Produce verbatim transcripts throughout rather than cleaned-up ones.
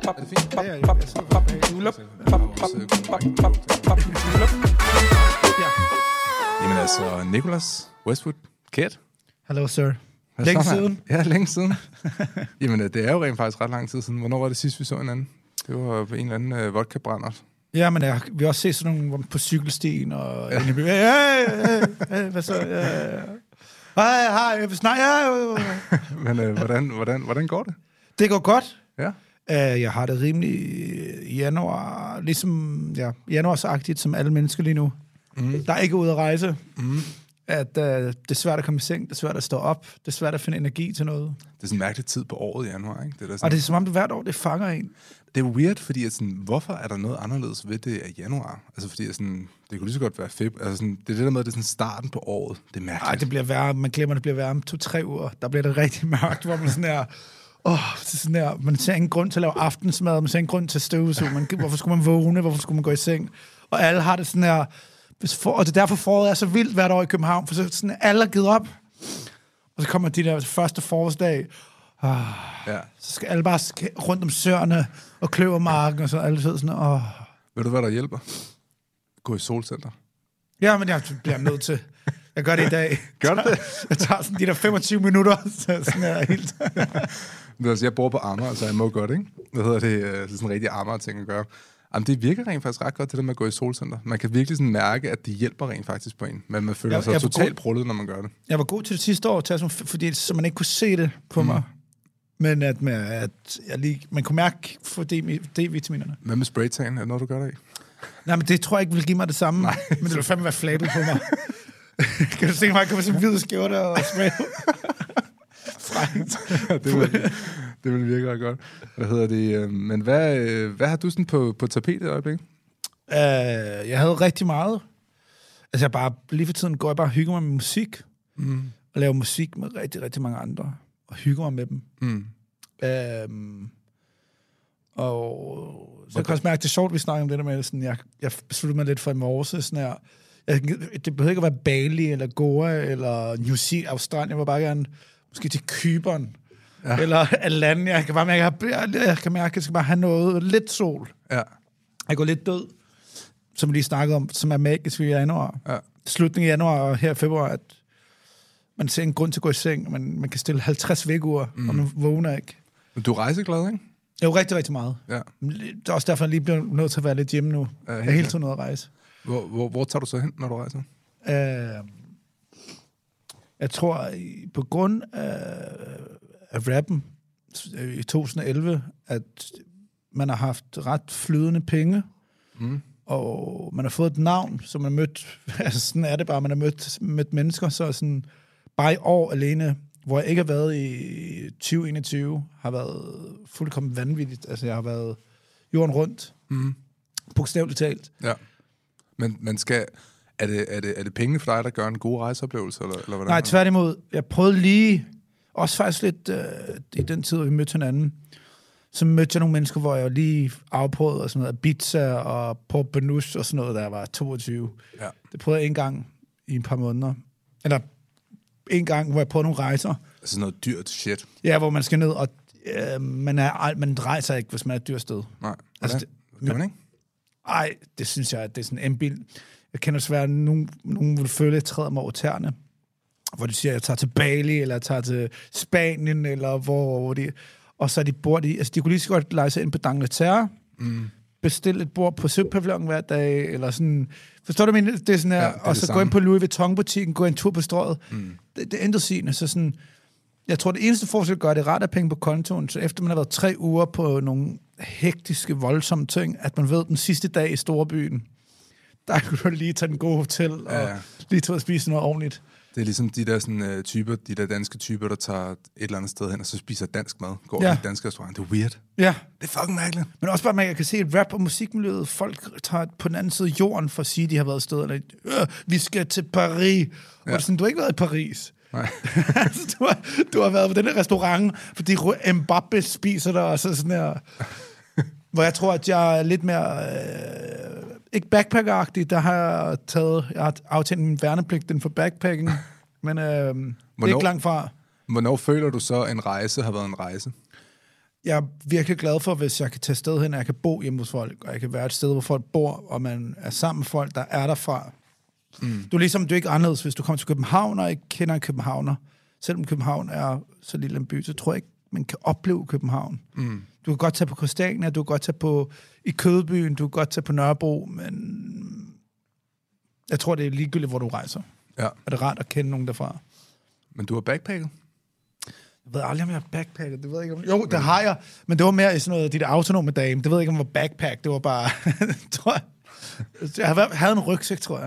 Jamen altså, Nicholas Westwood, Kært. Hello, sir. Længe siden. Ja, længe siden. Jamen, det er jo rent faktisk ret lang tid siden. Hvornår var det sidst, vi så hinanden? Det var på en eller anden øh, vodka-brændert. Ja, men jeg, vi har også set sådan nogle på cykelstien, og... Ja, ja, ja, ja, hvad så? Ja, ja. Hej, hej, jeg vil snakke. Ja, ja. Men øh, hvordan, hvordan, hvordan går det? Det går godt. Ja. Uh, jeg har det rimelig i januar, ligesom ja, januarsagtigt som alle mennesker lige nu. Mm. Der er ikke ude at rejse. Mm. At uh, det er svært at komme i seng, det er svært at stå op, det er svært at finde energi til noget. Det er sådan en mærkelig tid på året i januar, ikke? Det er sådan... Og det er som om det hvert år, det fanger en. Det er weird, fordi at sådan, hvorfor er der noget anderledes ved det af januar? Altså fordi at sådan, det kunne lige så godt være februar. Altså sådan, det er det der med, at det er sådan starten på året. Det er mærkeligt. Ej, det bliver værre. Man glemmer, det bliver værre om to-tre uger. Der bliver det rigtig mørkt, hvor man sådan er... Åh, oh, sådan der. Man ser ingen grund til at lave aftensmad, man ser ingen grund til at støvsuge. Man, hvorfor skulle man vågne? Hvorfor skulle man gå i seng? Og alle har det sådan her... For, og det er derfor foråret er så vildt hvert år i København, for så sådan, alle er givet op. Og så kommer de der første forårsdag, oh, ja. Så skal alle bare rundt om søerne og kløvermarken, og så alle sådan, åh. Oh. Ved du, hvad der hjælper? Gå i solcenter. Ja, men jeg bliver nødt til. Jeg gør det i dag. Gør du det? Jeg tager sådan de der femogtyve minutter, så sådan er helt... Altså, jeg bor på Amager, så jeg må godt, ikke? Hvad hedder det? Det er sådan en rigtig Amager-ting at gøre. Jamen, det virker rent faktisk ret godt, det der med at gå i solcenter. Man kan virkelig sådan mærke, at det hjælper rent faktisk på en. Men man føler jeg, sig jeg totalt brullet, når man gør det. Jeg var god til det sidste år, til, fordi så man ikke kunne se det på mm. mig. Men at, med, at jeg lige, man kunne mærke for D-vitaminerne. Hvad med spraytan? Er det noget, du gør der i? Nej, men det tror jeg ikke vil give mig det samme. Nej. Men det vil fandme være flabet på mig. Kan du se mig, jeg kommer sådan en hvid skjorte og spray? Frækt. det, vil, det vil virke ret godt. Hvad hedder det? Men hvad, hvad har du sådan på, på tapetet i øjeblikket? Uh, jeg havde rigtig meget. Altså jeg bare, lige for tiden går jeg bare og hygger mig med musik. Mm. Og laver musik med rigtig, rigtig mange andre. Og hygger mig med dem. Mm. Uh, og så kan jeg også mærke, det er sjovt, vi snakker om det der med, sådan, jeg, jeg besluttede mig lidt for i morges, sådan her. Jeg, det behøver ikke at være Bali, eller Goa, eller New Zealand, Australien. Jeg var bare gerne, måske til Cypern, ja. Eller Alanya. Jeg kan bare mærke, jeg, jeg kan mærke, jeg skal bare have noget, lidt sol. Ja. Jeg går lidt død, som vi lige snakkede om, som er magisk i januar. Ja. Slutningen af januar og her i februar, at man ser en grund til at gå i seng, og man, man kan stille halvtreds vækkeuger, mm. og man vågner ikke. Men du er rejseglad, ikke? Jo, rigtig, rigtig meget. Ja. Det er også derfor, jeg lige bliver nødt til at være lidt hjemme nu. Ja, jeg er hele tiden ude at rejse. Hvor, hvor, hvor tager du så hen, når du rejser? Uh, jeg tror, på grund af, af rappen i to tusind og elleve, at man har haft ret flydende penge, mm. og man har fået et navn, som man har mødt, altså sådan er det bare, man har mødt, mødt mennesker, så sådan, bare i år alene, hvor jeg ikke har været i tyve enogtyve, har været fuldkommen vanvittigt. Altså, jeg har været jorden rundt, mm. bogstaveligt talt. Ja. Men man skal... Er det, er, det, er det penge for dig, der gør en god rejseoplevelse? Eller, eller hvordan? Nej, tværtimod. Jeg prøvede lige... Også faktisk lidt øh, i den tid, hvor vi mødte hinanden. Så mødte jeg nogle mennesker, hvor jeg lige afprøvede og sådan noget, Ibiza og Port Banús og sådan noget, da jeg var toogtyve. Ja. Det prøvede jeg en gang i et par måneder. Eller en gang, hvor jeg prøvede nogle rejser. Altså noget dyrt shit. Ja, hvor man skal ned, og øh, man, er, man rejser ikke, hvis man er et dyrt sted. Nej, altså, det, kan man ikke? Nej, det synes jeg, det er sådan en bil. Jeg kender svært, at nogen, nogen vil føle, at jeg træder mig over tæerne. Hvor de siger, at jeg tager til Bali, eller jeg tager til Spanien, eller hvor, hvor de... Og så er de bor de... Altså, de kunne lige så godt lege sig ind på D'Angleterre, mm. bestille et bord på Søpavillonen hver dag, eller sådan... Forstår du, det er sådan her... Ja, er og så samme. Gå ind på Louis Vuitton-butikken, gå en tur på strøget. Mm. Det, det ændrer sigende, så sådan... Jeg tror, det eneste forskel gør, det er ret af penge på kontoen, så efter man har været tre uger på nogle hektiske, voldsomme ting, at man ved, den sidste dag i storbyen, der kunne du lige tage den gode hotel, og ja, ja. lige tage og spise noget ordentligt. Det er ligesom de der sådan, uh, typer, de der danske typer, der tager et eller andet sted hen, og så spiser dansk mad, går ja. i dansk restaurant. Det er weird. Ja. Det er fucking mærkeligt. Men også bare, man kan se et rap- og musikmiljøet. Folk tager på den anden side af jorden for at sige, at de har været et sted, eller øh, vi skal til Paris. Ja. Og sådan, du har ikke været i Paris. Nej. altså, du, har, du har været på den her restaurant, fordi Mbappé spiser der, og så sådan her. Hvor jeg tror, at jeg er lidt mere... Øh, ikke backpacker-agtig, der har jeg taget... Jeg har aftalt min værnepligt den for backpacking, men øh, det er ikke langt fra. Hvornår føler du så, at en rejse har været en rejse? jeg er virkelig glad for, hvis jeg kan tage sted hen, og jeg kan bo hjemme hos folk, og jeg kan være et sted, hvor folk bor, og man er sammen med folk, der er derfra. Mm. Du er ligesom, du er ikke anderledes, hvis du kommer til København, og ikke kender en københavner. Selvom København er så lille en by, så tror jeg ikke, man kan opleve København. Mm. Du kan godt tage på Christiania, du kan godt tage på i Kødbyen, du kan godt tage på Nørrebro, men jeg tror, det er ligegyldigt, hvor du rejser. Ja. Og det er rart at kende nogen derfra. Men du har backpacket? Jeg ved aldrig, om jeg har backpacket. Det ved jeg ikke, om... Jo, det har jeg, men det var mere i sådan noget, de der autonome dage. Det ved jeg ikke, om det var backpack. Det var bare... tror jeg. Jeg havde en rygsæk, tror jeg.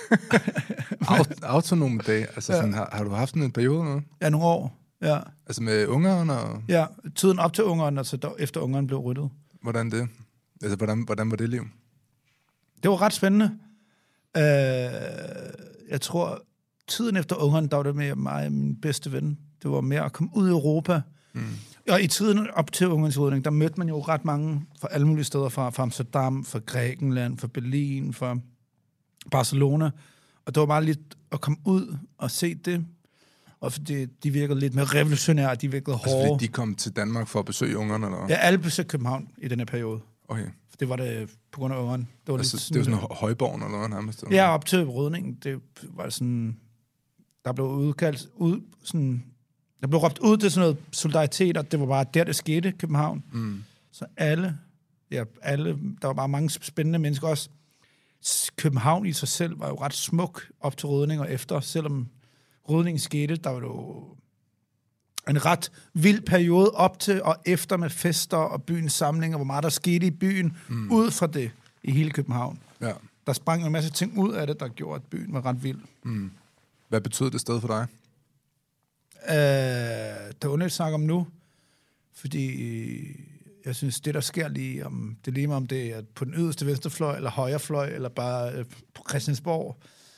Autonome dage? Altså, sådan, ja. har, har du haft en periode nu? Ja, nogle år. Ja. Altså med ungeren og... Ja, tiden op til ungeren, og så efter ungeren blev ryddet. Hvordan det? Altså, hvordan, hvordan var det liv? Det var ret spændende. Uh, jeg tror, tiden efter ungeren, der var det med mig og min bedste ven. Det var mere at komme ud i Europa. Mm. Og i tiden op til ungernes rydning, der mødte man jo ret mange fra alle mulige steder, fra, fra Amsterdam, fra Grækenland, fra Berlin, fra Barcelona. Og det var bare lidt at komme ud og se det. Og fordi de virkede lidt mere revolutionære, de virkede hårde. Altså fordi de kom til Danmark for at besøge ungerne, eller hvad? Ja, alle besøgte København i den her periode. Okay. For det var det på grund af ungeren. Det var, altså, lidt det var sådan noget højborgen, eller hvad nærmest? Ja, op til rydningen, det var sådan... Der blev udkaldt... Ud, sådan, der blev råbt ud til sådan noget solidaritet, og det var bare der, det skete i København. Mm. Så alle... Ja, alle... Der var bare mange spændende mennesker også. København i sig selv var jo ret smuk op til rydning og efter, selvom rydningen skete, der var jo en ret vild periode op til og efter med fester og byens samlinger, hvor meget der skete i byen, mm. ud fra det i hele København. Ja. Der sprang en masse ting ud af det, der gjorde, at byen var ret vild. Mm. Hvad betød det sted for dig? Øh, det er underligt at snakke om nu, fordi jeg synes, det der sker lige om, det lige om det er på den yderste venstrefløj, eller højrefløj, eller bare øh, på Christiansborg.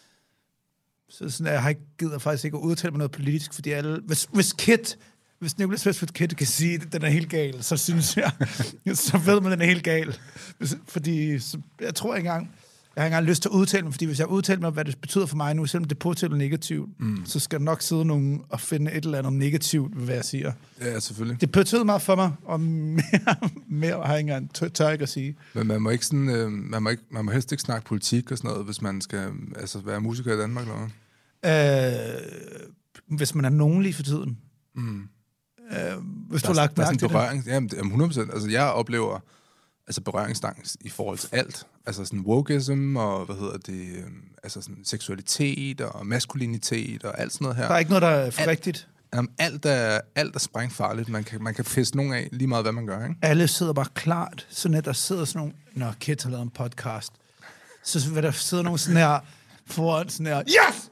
Så sådan, jeg har ikke givet faktisk ikke at udtale mig noget politisk, fordi alle, hvis, hvis Kit, hvis Nicholas Westwood Kit kan sige, at den er helt gal, så synes jeg, så ved man, at den er helt gal. Fordi så, jeg tror ikke engang, jeg har ikke engang lyst til at udtale mig, fordi hvis jeg udtaler mig, hvad det betyder for mig nu, selvom det er positivt eller negativt, mm. så skal der nok sidde nogen og finde et eller andet negativt, hvad jeg siger. Ja, selvfølgelig. Det betyder meget for mig, og mere, mere har jeg ikke engang tør, tør ikke at sige. Men man må ikke sådan, øh, man må ikke, man må helst ikke snakke politik og sådan noget, hvis man skal altså, være musiker i Danmark, eller hvad? Øh, hvis man er nogen lige for tiden. Mm. Øh, hvis der, du har lagt mærke til berøring, det. Jamen, hundrede procent. Altså, jeg oplever altså berøringsangst i forhold til alt. Altså sådan wokeism og, hvad hedder det, øh, altså sådan seksualitet og maskulinitet og alt sådan noget her. Der er ikke noget, der er for alt, rigtigt. Jamen, alt er, alt er sprængfarligt. Man kan, man kan pisse nogen af lige meget, hvad man gør, ikke? Alle sidder bare klart. Sådan at der sidder sådan nogle... Nå, Kit har lavet en podcast. Så vil der sidder nogle sådan her foran sådan her... Yes!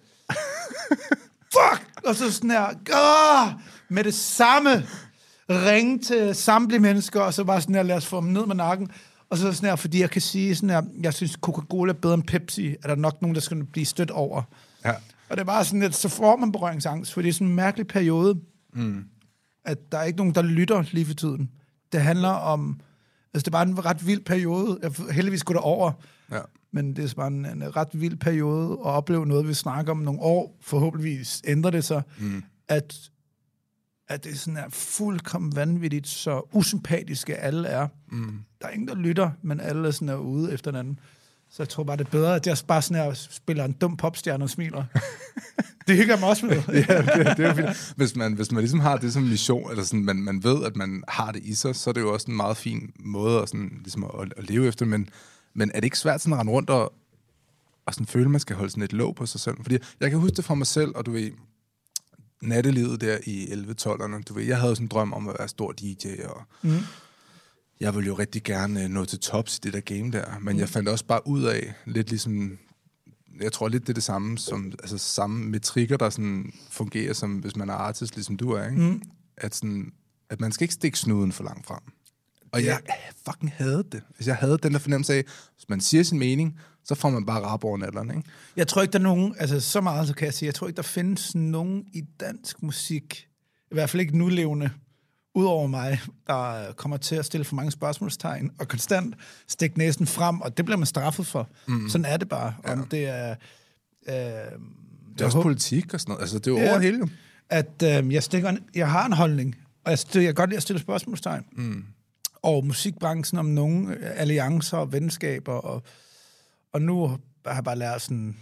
Fuck! Og så sådan her... Åh! Med det samme ringe til samtlige mennesker, og så bare sådan her, lad os få dem ned med nakken. Og så sådan her, fordi jeg kan sige sådan her, jeg synes, Coca-Cola er bedre end Pepsi, er der nok nogen, der skal blive stødt over. Ja. Og det er bare sådan, at så får man berøringsangst, for det er sådan en mærkelig periode, mm. at der er ikke nogen, der lytter lige for tiden. Det handler om... Altså, det er bare en ret vild periode. Jeg heldigvis går det over. Ja. Men det er bare en, en ret vild periode at opleve noget, vi snakker om nogle år. Forhåbentligvis ændrer det sig. Mm. At, at det er sådan her fuldkommen vanvittigt, så usympatiske alle er. Mm. Der er ingen, der lytter, men alle er sådan her ude efter hinanden. Så jeg tror bare, det er bedre, at jeg bare sådan her spiller en dum popstjerne og smiler. Det hygger mig også med. Ja, det, det er fint. Hvis man, hvis man ligesom har det som mission, eller sådan, man, man ved, at man har det i sig, så er det jo også en meget fin måde at, sådan, ligesom at, at leve efter. Men, men er det ikke svært sådan at rende rundt og, og sådan føle, at man skal holde sådan et låg på sig selv? Fordi jeg kan huske det fra mig selv, og du ved, nattelivet der i elleve-tolverne, du ved, jeg havde sådan en drøm om at være stor D J, og mm. jeg ville jo rigtig gerne nå til tops i det der game der, men mm. jeg fandt også bare ud af, lidt ligesom... Jeg tror lidt, det er det samme, som, altså samme metrikker, der sådan fungerer, som hvis man er artist, ligesom du er, ikke? Mm. At, sådan, at man skal ikke stikke snuden for langt frem. Og jeg fucking havde det. Hvis jeg havde den der fornemmelse af, hvis man siger sin mening, så får man bare rap over natteren, ikke? Jeg tror ikke, der er nogen, altså så meget, så kan jeg sige, jeg tror ikke, der findes nogen i dansk musik, i hvert fald ikke nulevende, udover mig, der kommer til at stille for mange spørgsmålstegn, og konstant stikke næsen frem, og det bliver man straffet for. Mm. Sådan er det bare. Ja. Om det er... Øh, det er også håb- politik og sådan noget. Altså, det er jo ja, over hele. At øh, jeg, stikker en, jeg har en holdning, Og jeg, jeg kan godt lide at stille spørgsmålstegn. Mm. Og musikbranchen om nogle alliancer og venskaber. Og, og nu har jeg bare lært sådan...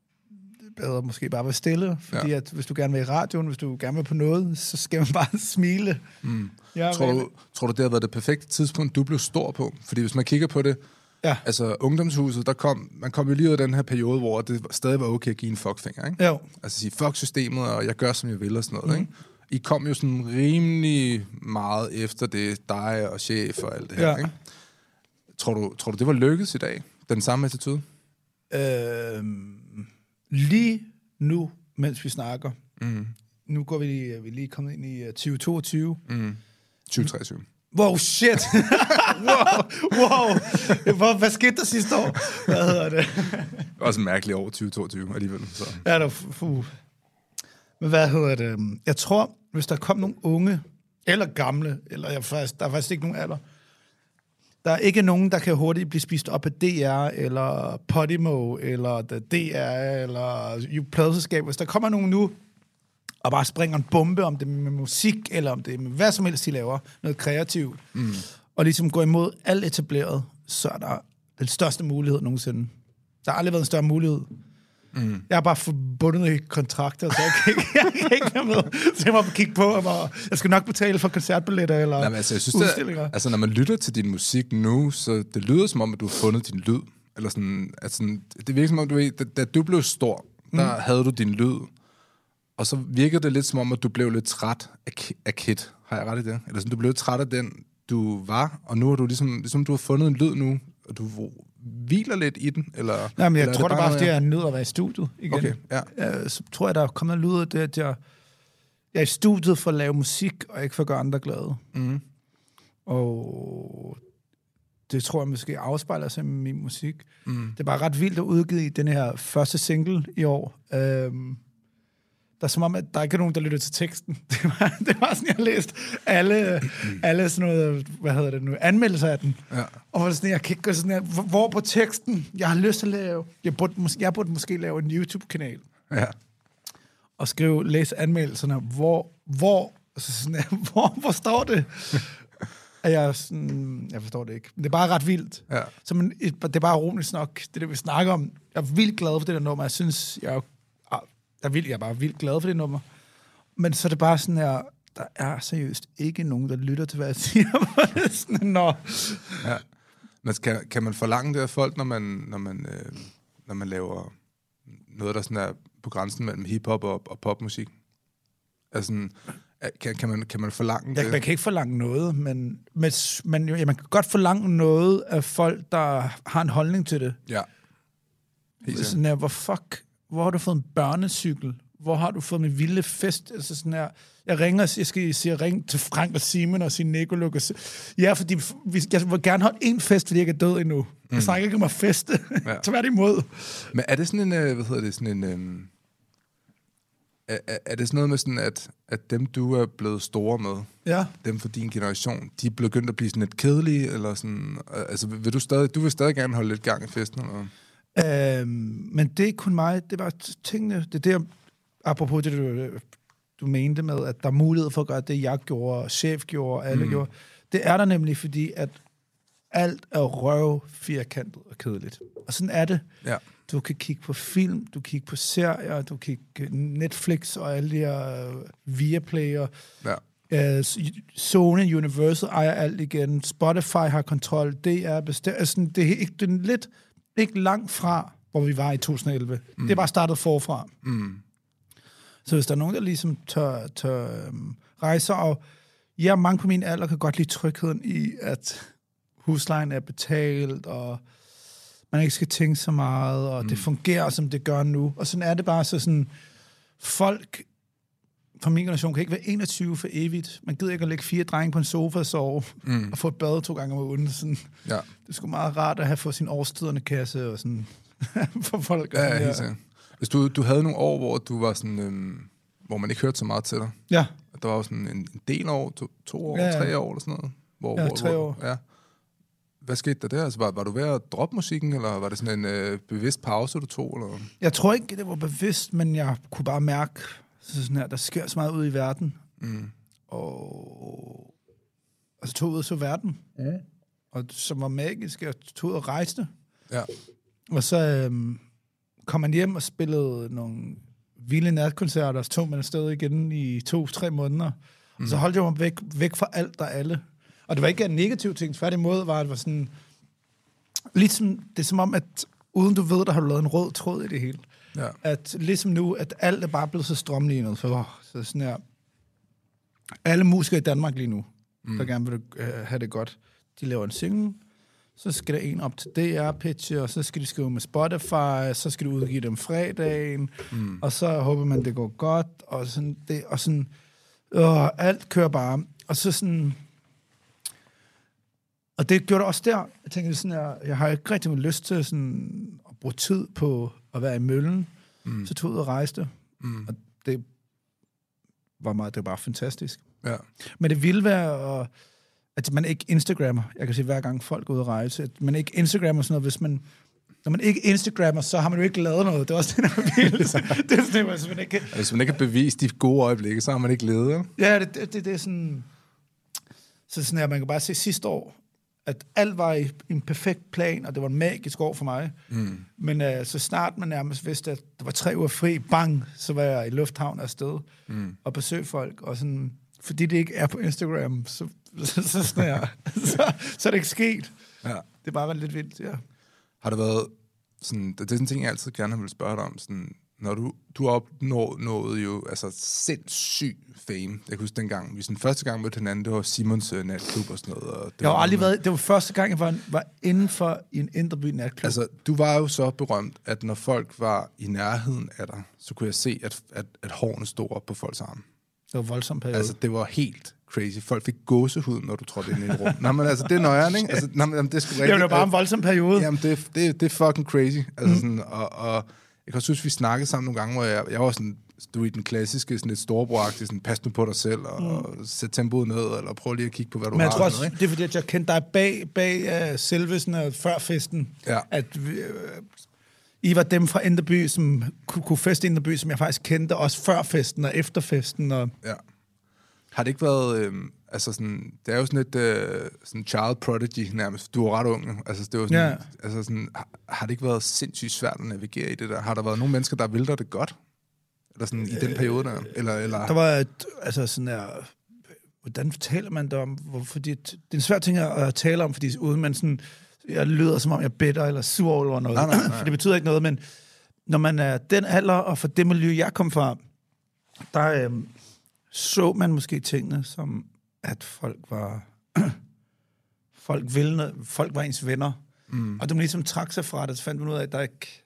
bedre måske bare være stille, fordi ja. at hvis du gerne vil i radioen, hvis du gerne vil på noget, så skal man bare smile. Mm. Ja, tror, du, tror du, det har været det perfekte tidspunkt, du blev stor på? Fordi hvis man kigger på det, ja. altså ungdomshuset, der kom, man kom jo lige ud af den her periode, hvor det stadig var okay at give en fuckfinger, ikke? Jo. Altså sige, fuck systemet, og jeg gør, som jeg vil, og sådan noget, mm. ikke? I kom jo sådan rimelig meget efter det, dig og chef og alt det her, ja. ikke? Tror du, tror du, det var lykkedes i dag? Den samme attitude? Øhm... Lige nu, mens vi snakker, mm. nu går vi lige, vi er lige kommet ind i tyve toogtyve. Mm. tyve treogtyve. Wow, shit! wow, wow. Hvad skete der sidste år? Hvad hedder det? Også en mærkelig år, tyve toogtyve alligevel. Så. Ja, der, fuh. Men hvad hedder det? Jeg tror, hvis der kom nogle unge, eller gamle, eller jeg faktisk, der er faktisk ikke nogen alder, der er ikke nogen, der kan hurtigt blive spist op af D R, eller Podimo, eller D R, eller pladeselskab. Hvis der kommer nogen nu, og bare springer en bombe, om det er med musik, eller om det er med hvad som helst, de laver, noget kreativt, mm. og ligesom går imod alt etableret, så er der den største mulighed nogensinde. Der har aldrig været en større mulighed. Mm. Jeg er bare forbundet i kontrakter, så jeg kan ikke, jeg kan ikke være med. Så jeg må kigge på, og bare, jeg skal nok betale for koncertbilletter eller Nej, altså, jeg synes, udstillinger. Det, altså, når man lytter til din musik nu, så det lyder som om, at du har fundet din lyd. Eller sådan, altså, det virker som om, du ved, da, da du blev stor, der mm. havde du din lyd. Og så virkede det lidt som om, at du blev lidt træt af, af Kid. Har jeg ret i det? Eller sådan, du blev træt af den, du var, og nu har du ligesom, ligesom du har fundet en lyd nu, og du hviler lidt i den, eller... Nej, men jeg eller tror det bare, fordi jeg er nødt at være i studiet igen. Okay, ja. Jeg, så tror jeg, der kommer noget lyd af det, at jeg, jeg er i studiet for at lave musik, og ikke for at gøre andre glade. Mm. Og det tror jeg måske afspejler sig med min musik. Mm. Det er bare ret vildt at udgive den her første single i år. Øhm, der er som om, at der ikke er nogen, der lytter til teksten. Det var, det var sådan, jeg har læst alle, alle sådan noget, hvad hedder det nu, anmeldelser af den. Ja. Og var sådan, jeg kan ikke gå sådan her, hvor på teksten, jeg har lyst til at lave, jeg burde, jeg burde måske lave en YouTube-kanal. Ja. Og skrive, læse anmeldelserne, hvor, hvor, så sådan her, hvor, hvor står det? At jeg, sådan, jeg forstår det ikke. Men det er bare ret vildt. Ja. Så man, det er bare ironisk nok, det der vi snakker om. Jeg er vildt glad for det der nummer. Jeg synes, jeg er Der vil jeg bare vildt glad for det nummer. Men så er det bare sådan her, der er seriøst ikke nogen, der lytter til, hvad jeg siger. sådan, nå. Ja. Men kan, kan man forlange det af folk, når man, når man, øh, når man laver noget, der sådan er på grænsen mellem hiphop og, og popmusik? Altså, kan, kan, man, kan man forlange det? Jeg, man kan ikke forlange noget, men, men, men ja, man kan godt forlange noget af folk, der har en holdning til det. Ja. Sådan her, hvor fuck... Hvor har du fået en børnecykel? Hvor har du fået min vilde fest? Altså sådan her, jeg ringer, jeg skal sige, ring til Frank og Simon og sige Nico og ja, fordi vi, jeg vil gerne holde en fest, fordi jeg ikke er død endnu. Mm. Jeg snakker ikke om at feste. Ja. Tværtimod. Men er det sådan en, hvad hedder det, sådan en, um, er, er det sådan noget med sådan, at, at dem, du er blevet store med, ja. Dem for din generation, de er begyndt at blive sådan lidt kedelige, eller sådan, altså vil du stadig, du vil stadig gerne holde lidt gang i festen, eller? Øhm, men det er ikke kun mig, det var tingene, det der, apropos det, du, du mente med, at der er mulighed for at gøre det, jeg gjorde, chef gjorde, alle mm. gjorde. Det er der nemlig, fordi at alt er røv, firkantet og kedeligt. Og sådan er det. Ja. Du kan kigge på film, du kan kigge på serier, du kan kigge Netflix og alle de her uh, Viaplay og ja. uh, Sony, Universal ejer alt igen, Spotify har kontrol, det er bestemt, altså, det er ikke det er lidt ikke langt fra, hvor vi var i to tusind og elleve. Mm. Det er bare startet forfra. Mm. Så hvis der er nogen, der ligesom tør, tør um, rejse, og ja, mange på min alder kan godt lide trygheden i, at huslejen er betalt, og man ikke skal tænke så meget, og mm. det fungerer, som det gør nu. Og sådan er det bare så sådan, folk fra min generation kan ikke være enogtyve for evigt. Man gider ikke at lægge fire drenge på en sofa og sove, mm. og få et bad to gange om ugen. Sådan. Ja. Det er sgu meget rart at have fået sin årstiderne kasse og sådan for folk. Ja, ja, helt sikkert. Hvis du, du havde nogle år, hvor du var sådan, øhm, hvor man ikke hørte så meget til dig. Ja. Der var jo sådan en, en del år, to, to år, ja, ja. tre år eller sådan noget. Hvor, ja, hvor, tre hvor, år. Ja. Hvad skete der der? Altså, var, var du ved at droppe musikken, eller var det sådan en øh, bevidst pause, du tog? Eller? Jeg tror ikke, det var bevidst, men jeg kunne bare mærke, så sådan her, der sker så meget ud i verden. Mm. og, og så tog ud og så verden, mm. og som var magisk, og tog ud og rejste. Ja. Og så øhm, kom man hjem og spillede nogle vilde natkoncerter, og så tog man afsted igen i to-tre måneder. Mm. Og så holdt jeg mig væk, væk fra alt og alle. Og det var ikke en negativ ting, tværtimod var det var sådan, ligesom, det er som om, at uden du ved, der har du lavet en rød tråd i det hele. Ja. At ligesom nu, at alt er bare blevet så strømlignet, så, oh, så sådan her, alle musikere i Danmark lige nu, mm. der gerne vil uh, have det godt, de laver en single, så skal der en op til D R-pitche, og så skal de skrive med Spotify, så skal de udgive dem fredagen, mm. og så håber man, det går godt, og sådan, det, og sådan, øh, alt kører bare. Og så sådan, og det gjorde det også der. Jeg tænkte sådan, jeg, jeg har ikke rigtig lyst til sådan, at bruge tid på at være i møllen, mm. så tog jeg ud og rejste, mm. og det var meget, det var bare fantastisk. Ja. Men det ville være, at man ikke Instagrammer. Jeg kan sige, hver gang folk går ud og rejse, at man ikke Instagrammer sådan noget, hvis man, når man ikke Instagrammer, så har man jo ikke lavet noget. Det er også det, der er vildt. Det er sådan, hvis man ikke... Hvis man ikke har bevist de gode øjeblikke, så har man ikke levet. Ja, det, det, det, det er sådan... Så sådan her, man kan bare se sidste år, at alt var i en perfekt plan, og det var en magisk år for mig. Mm. Men uh, så snart man nærmest vidste, at der var tre uger fri, bang, så var jeg i lufthavn afsted mm. og besøgte folk. Og sådan, fordi det ikke er på Instagram, så, så, så, sådan her, så, så er det ikke sket. Ja. Det er bare været lidt vildt, ja. Har det været sådan, det er sådan en ting, jeg altid gerne vil spørge dig om, sådan, når du, du opnåede jo altså sindssyg fame. Jeg kan huske dengang, vi sådan første gang mødte hinanden, det var Simons uh, natklub og sådan noget. Og det, jeg har var aldrig været, det var første gang, jeg var, var inden for i en Indre By natklub. Altså, du var jo så berømt, at når folk var i nærheden af dig, så kunne jeg se, at, at, at hårene stod op på folks arme. Det var voldsomt periode. Altså, det var helt crazy. Folk fik gåsehud, når du trådte ind i et rum. Nå, men altså, det er nøjeren, ikke? Altså, nå, men, det er sgu rigtig... Det var bare en voldsom periode. Jamen, det, det, det er fucking crazy. Altså, mm. sådan, og, og jeg kan også huske, vi snakkede sammen nogle gange, hvor jeg, jeg var sådan, du i den klassiske, sådan lidt storebroragtige, sådan, pas nu på dig selv, og, mm. og sæt tempoet ned, eller prøv lige at kigge på, hvad du men har. Men jeg tror også, det er fordi, at jeg kendte dig bag, bag uh, selve sådan, uh, før festen, ja. at uh, I var dem fra Indre By, som kunne, kunne feste i Indre By, som jeg faktisk kendte, også før festen og efter festen. Og ja. Har det ikke været, øh, altså sådan, det er jo sådan et øh, sådan child prodigy nærmest, du er ret ung, altså det var sådan, ja. altså sådan, har, har det ikke været sindssygt svært at navigere i det der? Har der været nogle mennesker, der ville dig det godt? Eller sådan i den periode der? Eller, eller? Der var et, altså sådan der, hvordan taler man det om? Fordi det er en svær ting at tale om, fordi uden man sådan, jeg lyder som om jeg er bitter eller sur over noget. Nej, nej, nej. For det betyder ikke noget, men når man er den alder, og for det miljø, jeg kom fra, der øh, så man måske tingene som, at folk var folk ville, folk var ens venner. Mm. Og de ligesom trak sig fra det, så fandt man ud af, at der ikke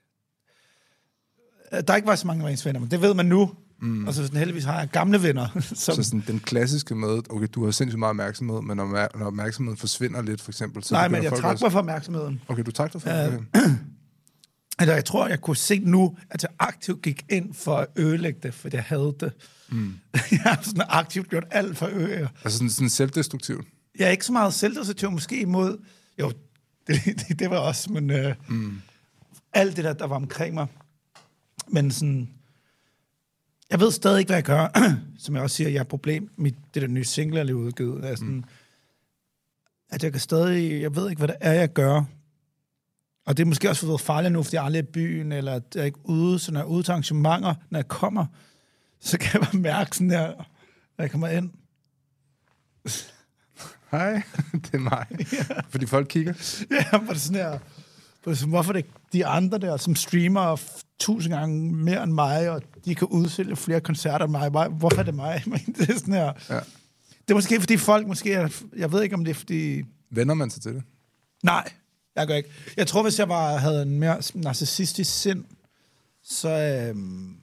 der ikke var så mange, der var ens venner, men det ved man nu. Mm. Og så sådan, heldigvis har jeg gamle venner. Som... Så sådan den klassiske med, okay, du har sindssygt meget opmærksomhed, men når, når opmærksomheden forsvinder lidt, for eksempel... Så nej, men jeg trak mig fra opmærksomheden. Okay, du trak dig fra uh, altså, jeg tror, jeg kunne se nu, at jeg aktivt gik ind for at ødelægge det, for jeg havde det. Mm. Jeg har sådan aktivt gjort alt for at øge. Altså sådan, sådan selvdestruktivt? Jeg er ikke så meget selvdestruktiv, måske imod... Jo, det, det, det var også, men... Uh, mm. alt det der, der var omkring mig. Men sådan... Jeg ved stadig ikke, hvad jeg gør. Som jeg også siger, jeg har et problem med det der nye single, jeg lige udgivet. Er sådan, mm. at jeg kan stadig... Jeg ved ikke, hvad det er, jeg gør. Og det er måske også for farligt nu, fordi jeg aldrig er i byen, eller at jeg er ikke ude, så når jeg er ude til arrangementer, når jeg kommer, så kan jeg bare mærke sådan der, når jeg kommer ind. Hej, det er mig. Ja. Fordi folk kigger. Ja, hvor det sådan her... Hvorfor det de andre der, som streamer tusind gange mere end mig, og de kan udsælge flere koncerter end mig. Hvorfor er det mig? Det er sådan her. Ja. Det er måske, fordi folk måske... Er, jeg ved ikke, om det er, fordi... Vender man sig til det? Nej, jeg gør ikke. Jeg tror, hvis jeg var, havde en mere narcissistisk sind, så... Øhm,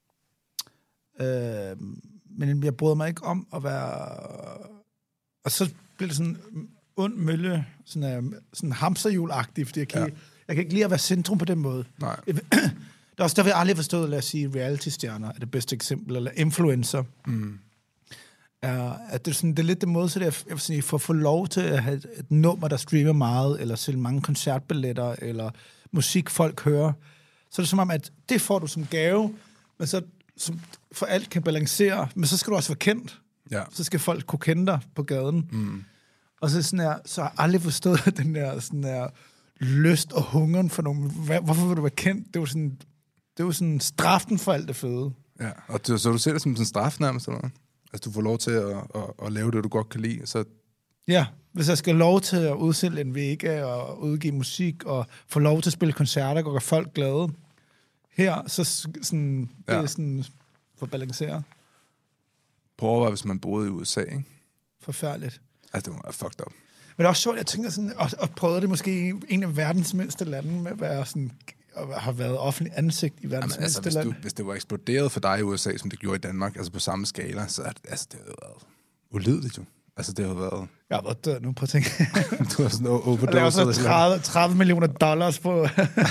øhm, men jeg bryder mig ikke om at være... Og så bliver det sådan... ond mølle, sådan, uh, sådan hamsterhjul-agtigt, fordi jeg kan, ja. jeg kan ikke lide at være centrum på den måde. Nej. Det er også derfor, jeg aldrig forstået, lad os sige, reality-stjerner er det bedste eksempel, eller influencer. Mm. Uh, at det, er sådan, det er lidt det modsatte, jeg, jeg vil sige, for at få lov til at have et, et nummer, der streamer meget, eller sælge mange koncertbilletter, eller musik, folk hører, så er det som om, at det får du som gave, men så som for alt kan balancere, men så skal du også være kendt. Ja. Så skal folk kunne kende dig på gaden. Mm. Og så, sådan her, så har jeg aldrig forstået den der, sådan der lyst og hungeren for nogen. Hvorfor vil du være kendt? Det var sådan, det var sådan straffen for alt det fede. Ja, og du, så du ser det som en straf nærmest, eller hvad? Altså, du får lov til at, at, at lave det, du godt kan lide, så... Ja, hvis jeg skal lov til at udsælge en Vega og udgive musik og få lov til at spille koncerter og gøre folk glade, her, så sådan, det ja. er sådan for balanceret. Prøv at overveje, hvis man boede i U S A, ikke? Forfærdeligt. Altså, det var fucked up. Men det er også sjovt, jeg tænker sådan, og, og prøvede det måske i en af verdens mindste lande med at være sådan, og har været offentlig ansigt i verdens Jamen, altså, mindste hvis land. Du, hvis det var eksploderet for dig i U S A, som det gjorde i Danmark, altså på samme skala, så er det, altså, det har været ulideligt jo. Altså, det har været... Jeg har været død nu, på at tænke. Du har sådan overdose. Jeg lavede så tredive, tredive millioner dollars på...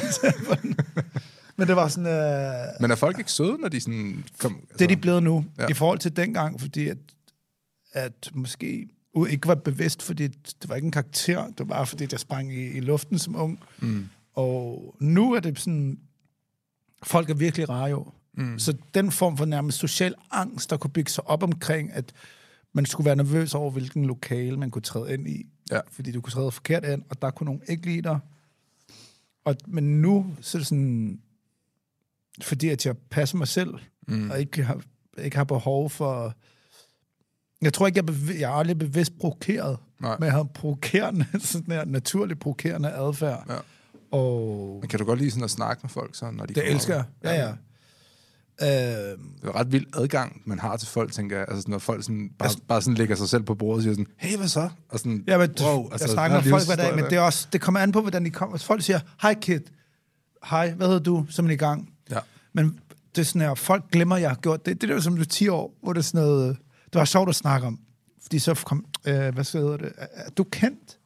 Men det var sådan... Øh... Men er folk ikke søde, når de sådan... Kom, altså... Det er de blevet nu, ja. i forhold til dengang, fordi at, at måske ikke var bevidst, fordi det var ikke en karakter, det var bare fordi, jeg sprang i, i luften som ung. Mm. Og nu er det sådan... Folk er virkelig rare jo. Mm. Så den form for nærmest social angst, der kunne bygge sig op omkring, at man skulle være nervøs over, hvilken lokale man kunne træde ind i. Ja. Fordi du kunne træde forkert ind, og der kunne nogen ikke lide dig. Og, men nu, så er det sådan... Fordi at jeg passer mig selv, mm. og ikke har, ikke har behov for... Jeg tror ikke, jeg, bev- jeg er aldrig bevidst provokeret, Nej. men jeg har provokerende, sådan her naturligt provokerende adfærd. Ja. Og men kan du godt lide sådan at snakke med folk, så, når de det elsker jeg. Ja, ja. Øh, det er ret vild adgang, man har til folk, tænker jeg. Altså, når folk sådan, bare, altså, bare sådan lægger sig selv på bordet og siger sådan, hey, hvad så? Og sådan, ja, men wow, altså, jeg snakker med folk hver dag, men det, er også, det kommer an på, hvordan de kommer. Folk siger, hej kid, hej, hvad hedder du, som er i gang? Ja. Men det er sådan her, folk glemmer, jeg har gjort det. Det er jo som du er ti år, hvor det er sådan noget, det var sjovt at snakke om. Fordi så kom, øh, hvad så hedder det, er du kendt?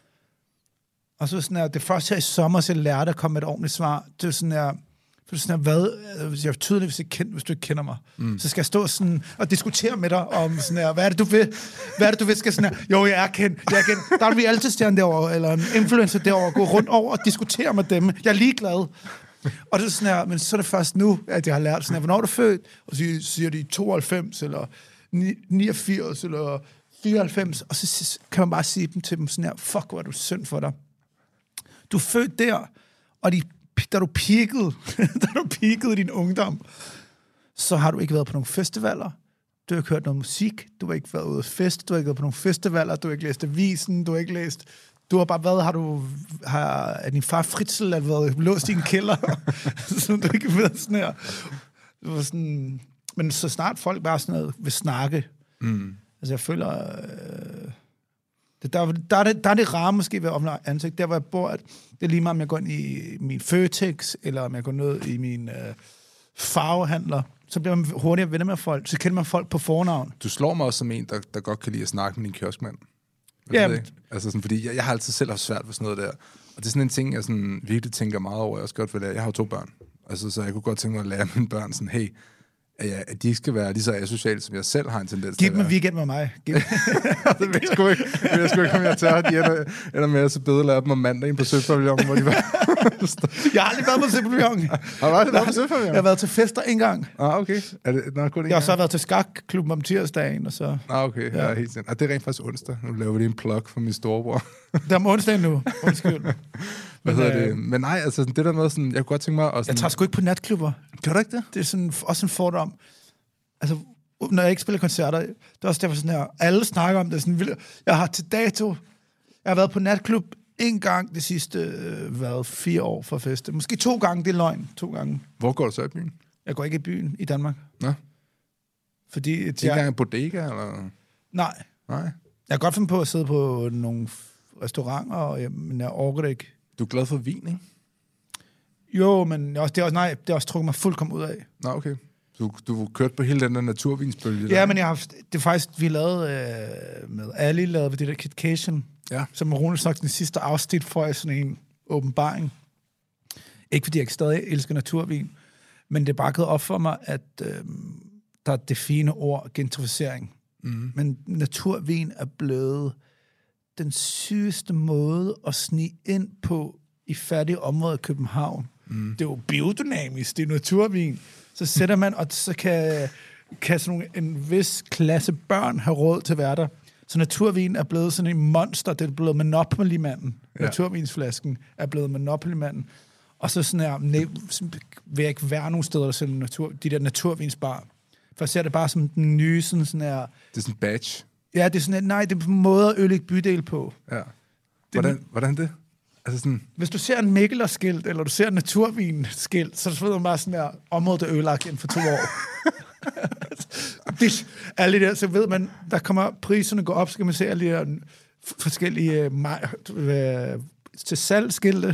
Og så sådan her, det første her i sommer, så jeg lærte at komme med et ordentligt svar. Det er sådan her, for det er sådan her, hvad, hvis jeg er tydelig, hvis, jeg kend, hvis du ikke kender mig, mm. så skal jeg stå sådan og diskutere med dig om sådan her, hvad er det, du vil? Hvad er det, du vil? Skal sådan her, jo, jeg er kendt, jeg er kendt. Der er vi altid stjerne derovre, eller en influencer derovre, gå rundt over og diskutere med dem. Jeg er ligeglad. Og det er sådan her, men så er det først nu, at jeg har lært sådan her, hvornår er du født? Og så siger de tooghalvfems, eller niogfirs, eller fireoghalvfems, og så kan man bare sige dem til dem sådan her, fuck, hvor er du synd for dig. Du er født der, og de, da du peakede, da du peakede i din ungdom, så har du ikke været på nogle festivaler, du har ikke hørt noget musik, du har ikke været ude at feste, du har ikke været på nogle festivaler, du har ikke læst avisen, du har ikke læst... Du har bare været, har du, har, er din far Fritzl, har været låst i en kælder, så du ikke ved sådan her. Det var sådan, men så snart folk bare sådan noget vil snakke, mm. altså jeg føler, øh, det, der, der, er det, der er det rare måske ved offentlig ansigt, der hvor jeg bor, at det er lige meget, om jeg går ind i min Føtex, eller om jeg går ned i min øh, farvehandler, så bliver man hurtigere venner med folk, så kender man folk på fornavn. Du slår mig også som en, der, der godt kan lide at snakke med din kioskmand. Ja, men... Altså sådan, fordi jeg, jeg har altid selv haft svært ved sådan noget der. Og det er sådan en ting, jeg sådan virkelig tænker meget over. Jeg også godt vil lære. Jeg har jo to børn. Altså, så jeg kunne godt tænke mig at lære mine børn sådan, hey, at, jeg, at de ikke skal være lige så asociale, som jeg selv har en tendens til at være. Giv dem en weekend med mig. det ved jeg sgu ikke. Jeg ved sgu ikke, om jeg tager. De ender, ender med at så bedelære dem om mandagen på Søpavillonen, hvor de var... Jeg har aldrig været på Søpavillonen. Har du aldrig været på Søpavillonen? Jeg har været til fester en gang. Ah, okay. Er det, nå, kun jeg har så været til skakklubben om tirsdagen, og så... Ah, okay. Ja, ja helt sindssygt. Ah, det er rent faktisk onsdag. Nu laver vi lige en plug for min storebror. Det er om onsdagen nu. Undskyld. Hvad hedder øh... det? Men nej, altså det der med sådan... Jeg kunne godt tænke mig... At sådan... Jeg tager sgu ikke på natklubber. Gør du ikke det? Det er sådan, også en fordom. Altså, når jeg ikke spiller koncerter, det er også derfor sådan her, alle snakker om det, sådan, jeg har til dato, jeg har været på natklub en gang de sidste, øh, været fire år for feste. Måske to gange, det er løgn, to gange. Hvor går du så i byen? Jeg går ikke i byen i Danmark. Nå. Fordi... Ikke engang en bodega, eller? Nej. Nej. Jeg kan godt finde på at sidde på nogle restauranter, men jeg orker det ikke. Du er glad for vin, ikke? Jo, men det er også, det er også, nej, det er også trukket mig fuldkommen ud af. Nå, okay. Du, du kørte på hele den der naturvinsbølge. Ja, der. Men jeg har haft, det er faktisk, vi lavede øh, med Ali, lavede vi det der Kitcation, ja. Som Rune sagt den sidste afsnit for sådan en åbenbaring. Ikke fordi jeg ikke stadig elsker naturvin, men det er bare gået op for mig, at øh, der er det fine ord, gentrificering. Mm. Men naturvin er blevet den sygeste måde at snige ind på i fattige områder i København. Mm. Det er jo biodynamisk, det er naturvin. Så sætter man, og så kan kan sådan nogle, en vis klasse børn have råd til at være der. Så naturvin er blevet sådan en monster. Det er blevet Monopoly-manden. Ja. Naturvinsflasken er blevet Monopoly-manden. Og så sådan her, nej, vil jeg ikke være nogen steder, der sælger natur, de der naturvinsbar. For jeg ser det bare som den nye, sådan, sådan her... Det er sådan en badge. Ja, det er sådan, nej, det er en måde at ødelægge bydel på. Ja. Hvordan det, hvordan det? Altså sådan... Hvis du ser en Mikkeler-skilt, eller du ser en naturvin-skilt, så er det bare sådan her, området er ødelagt inden for to år. det, alle de der, så ved man, der kommer priserne går op, så kan man se alle de der forskellige uh, til salgsskilte,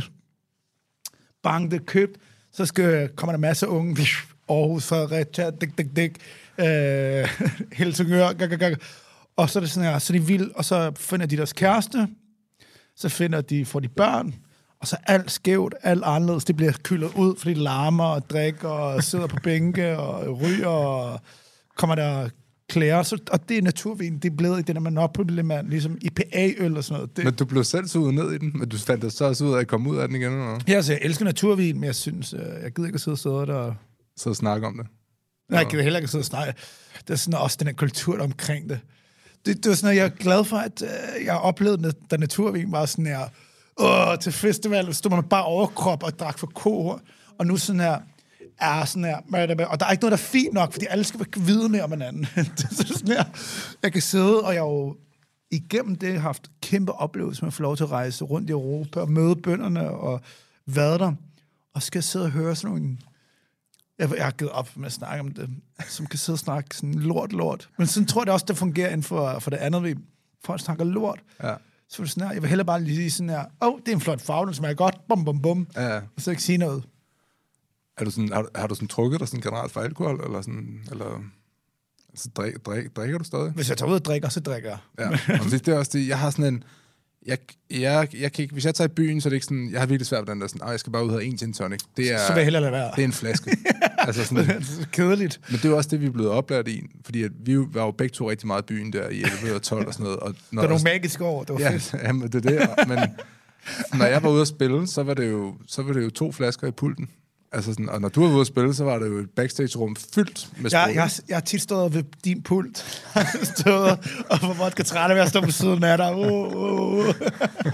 bankte, købt, så skal, kommer der masser af unge, Aarhus, Fredericia, dik, dik, dik, øh, Helsingør, gag, gag, gag. Og så er det sådan her, så de vil, og så finder de deres kæreste, så finder de, får de børn, og så alt skævt, alt anderledes, det bliver kyldet ud, fordi de larmer og drikker og sidder på bænke og ryger, og kommer der klæder, så, og det er naturvin, det er blevet i den der Monopoly-mand, ligesom I P A-øl og sådan noget. Det. Men du blev selv suget ned i den, men du fandt dig så også ud af at komme ud af den igen, eller? Ja, altså, jeg elsker naturvin, men jeg synes, jeg gider ikke at sidde og sidde der. Så og snakke om det? Nej, jeg gider heller ikke at sidde og snakke. Det er sådan også den her kultur omkring det. Det, det var sådan, at jeg er glad for, at øh, jeg oplevede, da naturvin var sådan her, åh, til festival, stod man bare overkrop og drak for ko, og nu sådan her, er sådan her, og der er ikke noget, der er fint nok, fordi alle skal vide mere om hinanden. Det er sådan her, jeg kan sidde, og jeg har jo igennem det haft kæmpe oplevelser med at få lov til at rejse rundt i Europa, og møde bønderne, og været der, og skal sidde og høre sådan nogle, jeg, jeg har givet op med at snakke om det, som kan sidde og snakke sådan lort, lort. Men sådan tror jeg det også, det fungerer inden for, for det andet, vi folk snakker lort. Ja. Så er det sådan her, jeg vil hellere bare lige sige sådan her, åh, oh, det er en flot farve, den smager godt, bum, bum, bum, ja. Og så ikke sige noget. Er du sådan, har, har du sådan trukket dig sådan generelt for alkohol, eller sådan, eller altså, drik, drik, drikker du stadig? Hvis jeg tager ud og drikker, så drikker jeg. Ja, og det er også det, jeg har sådan en, jeg, jeg, jeg kan ikke, hvis jeg tager i byen, så er det ikke sådan, jeg har virkelig svært ved den der sådan, jeg skal bare ud og have en gin tonic. Det er, så vil jeg hellere lade være. Det er en flaske. Altså sådan, det er så kedeligt. Men det er jo også det, vi er blevet oplært i, fordi at vi var jo begge to rigtig meget i byen der i elleve og tolv og sådan noget. Og når det var nogle magiske år, det var ja, fedt. Jamen, det er det, men når jeg var ude at spille, så var det jo, så var det jo to flasker i pulten. Altså sådan, og når du var ude at spille, så var det jo et backstage-rum fyldt med sprut. Jeg, jeg, jeg har tit stået ved din pult, stået og var vodka træt ved at stå på siden af dig. Uh, uh, uh.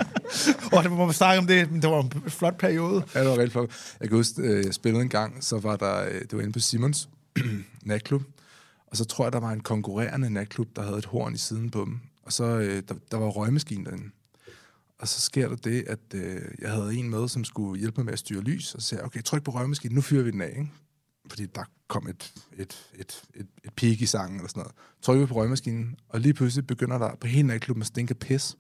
Og det må man snakke om det, men det var en flot periode. Ja, det var rigtig flot. Jeg kan huske, jeg spillede en gang, så var der, det var inde på Simons natklub, og så tror jeg, der var en konkurrerende natklub, der havde et horn i siden på dem, og så der, der var røgmaskinen derinde. Og så sker der det, at øh, jeg havde en med, som skulle hjælpe mig med at styre lys, og så sagde jeg, okay, tryk på røgmaskinen, nu fyrer vi den af, ikke? Fordi der kom et, et, et, et, et peak i sangen, eller sådan noget. Trykker vi på røgmaskinen, og lige pludselig begynder der på hele natklubben at stinke pis.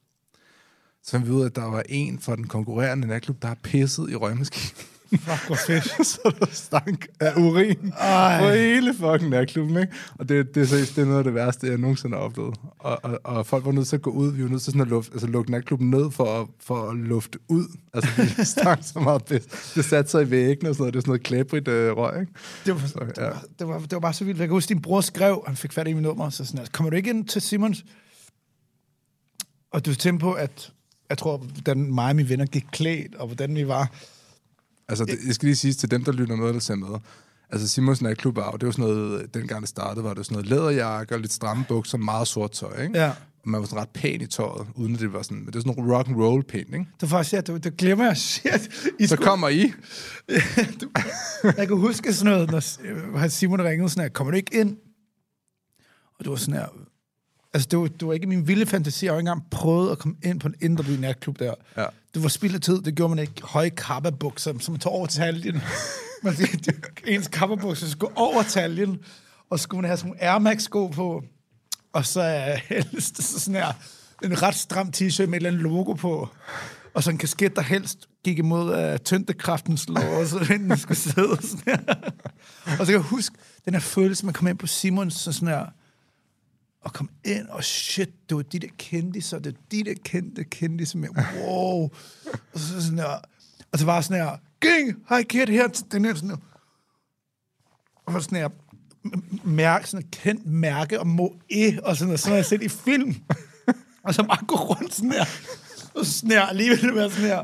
Så fandt vi ud af, at der var en fra den konkurrerende natklub, der har pisset i røgmaskinen. Fuck, hvor fedt. Så der stank af urin på hele fucking natklubben, ikke? Og det, det, det, det er noget af det værste, jeg nogensinde har oplevet. Og, og, og folk var nødt til at gå ud, vi var nødt til sådan at luft, altså, lukke natklubben ned for at, for at lufte ud. Altså, det stank så meget pis. Det satte sig i væggen og sådan noget. Det var sådan noget klæbrigt øh, røg, ikke? Det var, så, ja. det, var, det, var, det var bare så vildt. Jeg kan huske, din bror skrev, han fik fat i min nummer, så sådan, kommer du ikke ind til Simons? Og du tænkte på, at jeg tror, hvordan mig og mine venner gik klædt, og hvordan vi var. Altså, det, jeg skal lige sige til dem, der lytter med, der ser med. Altså, Simons natklub, det var sådan noget, dengang det startede, var det sådan noget læderjakke og lidt stramme bukser, meget sort tøj, ikke? Ja. Og man var sådan ret pæn i tøjet, uden at det var sådan, men det er sådan nogle rock and roll pæn, ikke? Det var faktisk, ja, det, det glemmer jeg. Shit. I så skulle... kommer I. Jeg kan huske sådan noget, når Simon ringede sådan her, kommer du ikke ind? Og det var sådan her, altså det var, det var ikke min vilde fantasi, jeg har ikke engang prøvet at komme ind på en indre by natklub der. Ja. Det var spild af tid, det gjorde man ikke. Høje kappabukser, som man tog over taljen. Ens kappabukser skulle over taljen, og så skulle man have sådan nogle Air Max-sko på, og så helst sådan her, en ret stram t-shirt med et eller andet logo på, og så en kasket, der helst gik imod uh, tyndekraftens lov, og så den skulle sidde sådan her. Og så kan jeg huske, den her følelse, man kom ind på Simons, så sådan her, og kom ind, og shit, det var de der kendiser, det var de der kendte kendiser med, wow. Og så sådan her, og så var sådan her, ging, hej kært her til den her, sådan her. Og så sådan her, mærke, sådan et kendt mærke, og Moe, og sådan noget, sådan jeg set i film. Og så bare gå rundt sådan her, og sådan her, alligevel være sådan her,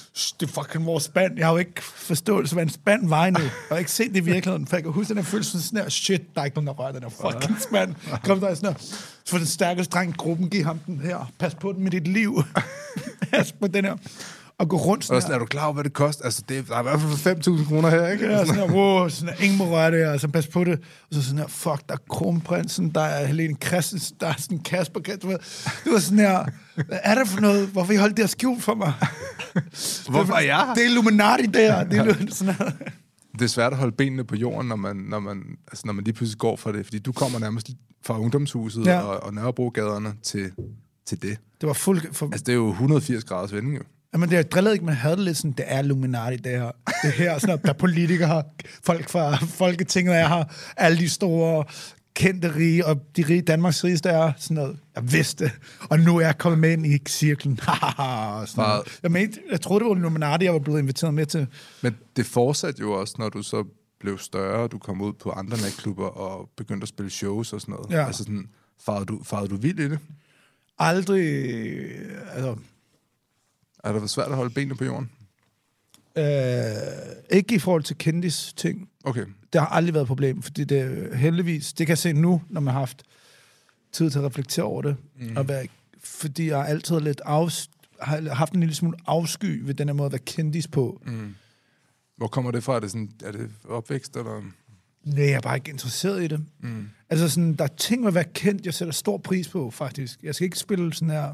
det er fucking vores spand. Jeg har jo ikke forståelse, hvad en spand var endnu. Jeg har ikke set det i virkeligheden. For jeg kan huske, den her følelse sådan her, shit, der er ikke nogen, der rører den her fucking spand. Kom der sådan her, så for den stærkeste dreng i gruppen, giv ham den her. Pas på den med dit liv. Pas på den her. Og gå rundt sådan, og sådan her. Er du klar over, hvad det koster? Altså, det er, der er i hvert fald fem tusind kroner her, ikke? Ja, sådan her, wow, sådan her, ingen må røre det her, altså pas på det. Og så sådan her, fuck, der er Kronprinsen, der er Helene Christensen, der er sådan Kasper, du ved. Det var sådan her, hvad er der for noget? Hvorfor I holdt det her skjult for mig? Hvorfor er jeg? Det er Illuminati der. Det er sådan her. Det er svært at holde benene på jorden, når man, når man, altså, når man lige pludselig går for det, fordi du kommer nærmest fra ungdomshuset ja. og, og Nørrebrogaderne til, til det. Det var fuld... For... Altså, det er jo et hundrede og firs graders vending, jo. Jamen, det er drillet ikke, man havde det lidt sådan, det er Illuminati, det her. Det her, sådan, der er politikere, folk fra Folketinget er her, alle de store kendte rige, og de rige Danmarks rigeste er sådan noget. Jeg vidste, og nu er jeg kommet med ind i cirklen. jeg, mente, jeg troede, det var Illuminati, jeg var blevet inviteret med til. Men det fortsatte jo også, når du så blev større, du kom ud på andre natklubber og begyndte at spille shows og sådan noget. Ja. Altså sådan, farede du, farede du vildt i det? Aldrig, altså... Er det været svært at holde benene på jorden? Øh, ikke i forhold til kendis ting. Okay. Det har aldrig været et problem, fordi det heldigvis, det kan jeg se nu, når man har haft tid til at reflektere over det, mm. og være, fordi jeg altid har, lidt afs, har haft en lille smule afsky ved den her måde at være kendis på. Mm. Hvor kommer det fra? Er det, sådan, er det opvækst, eller...? Nej, jeg er bare ikke interesseret i det. Mm. Altså sådan, der er ting med at være kendt, jeg sætter stor pris på, faktisk. Jeg skal ikke spille sådan her...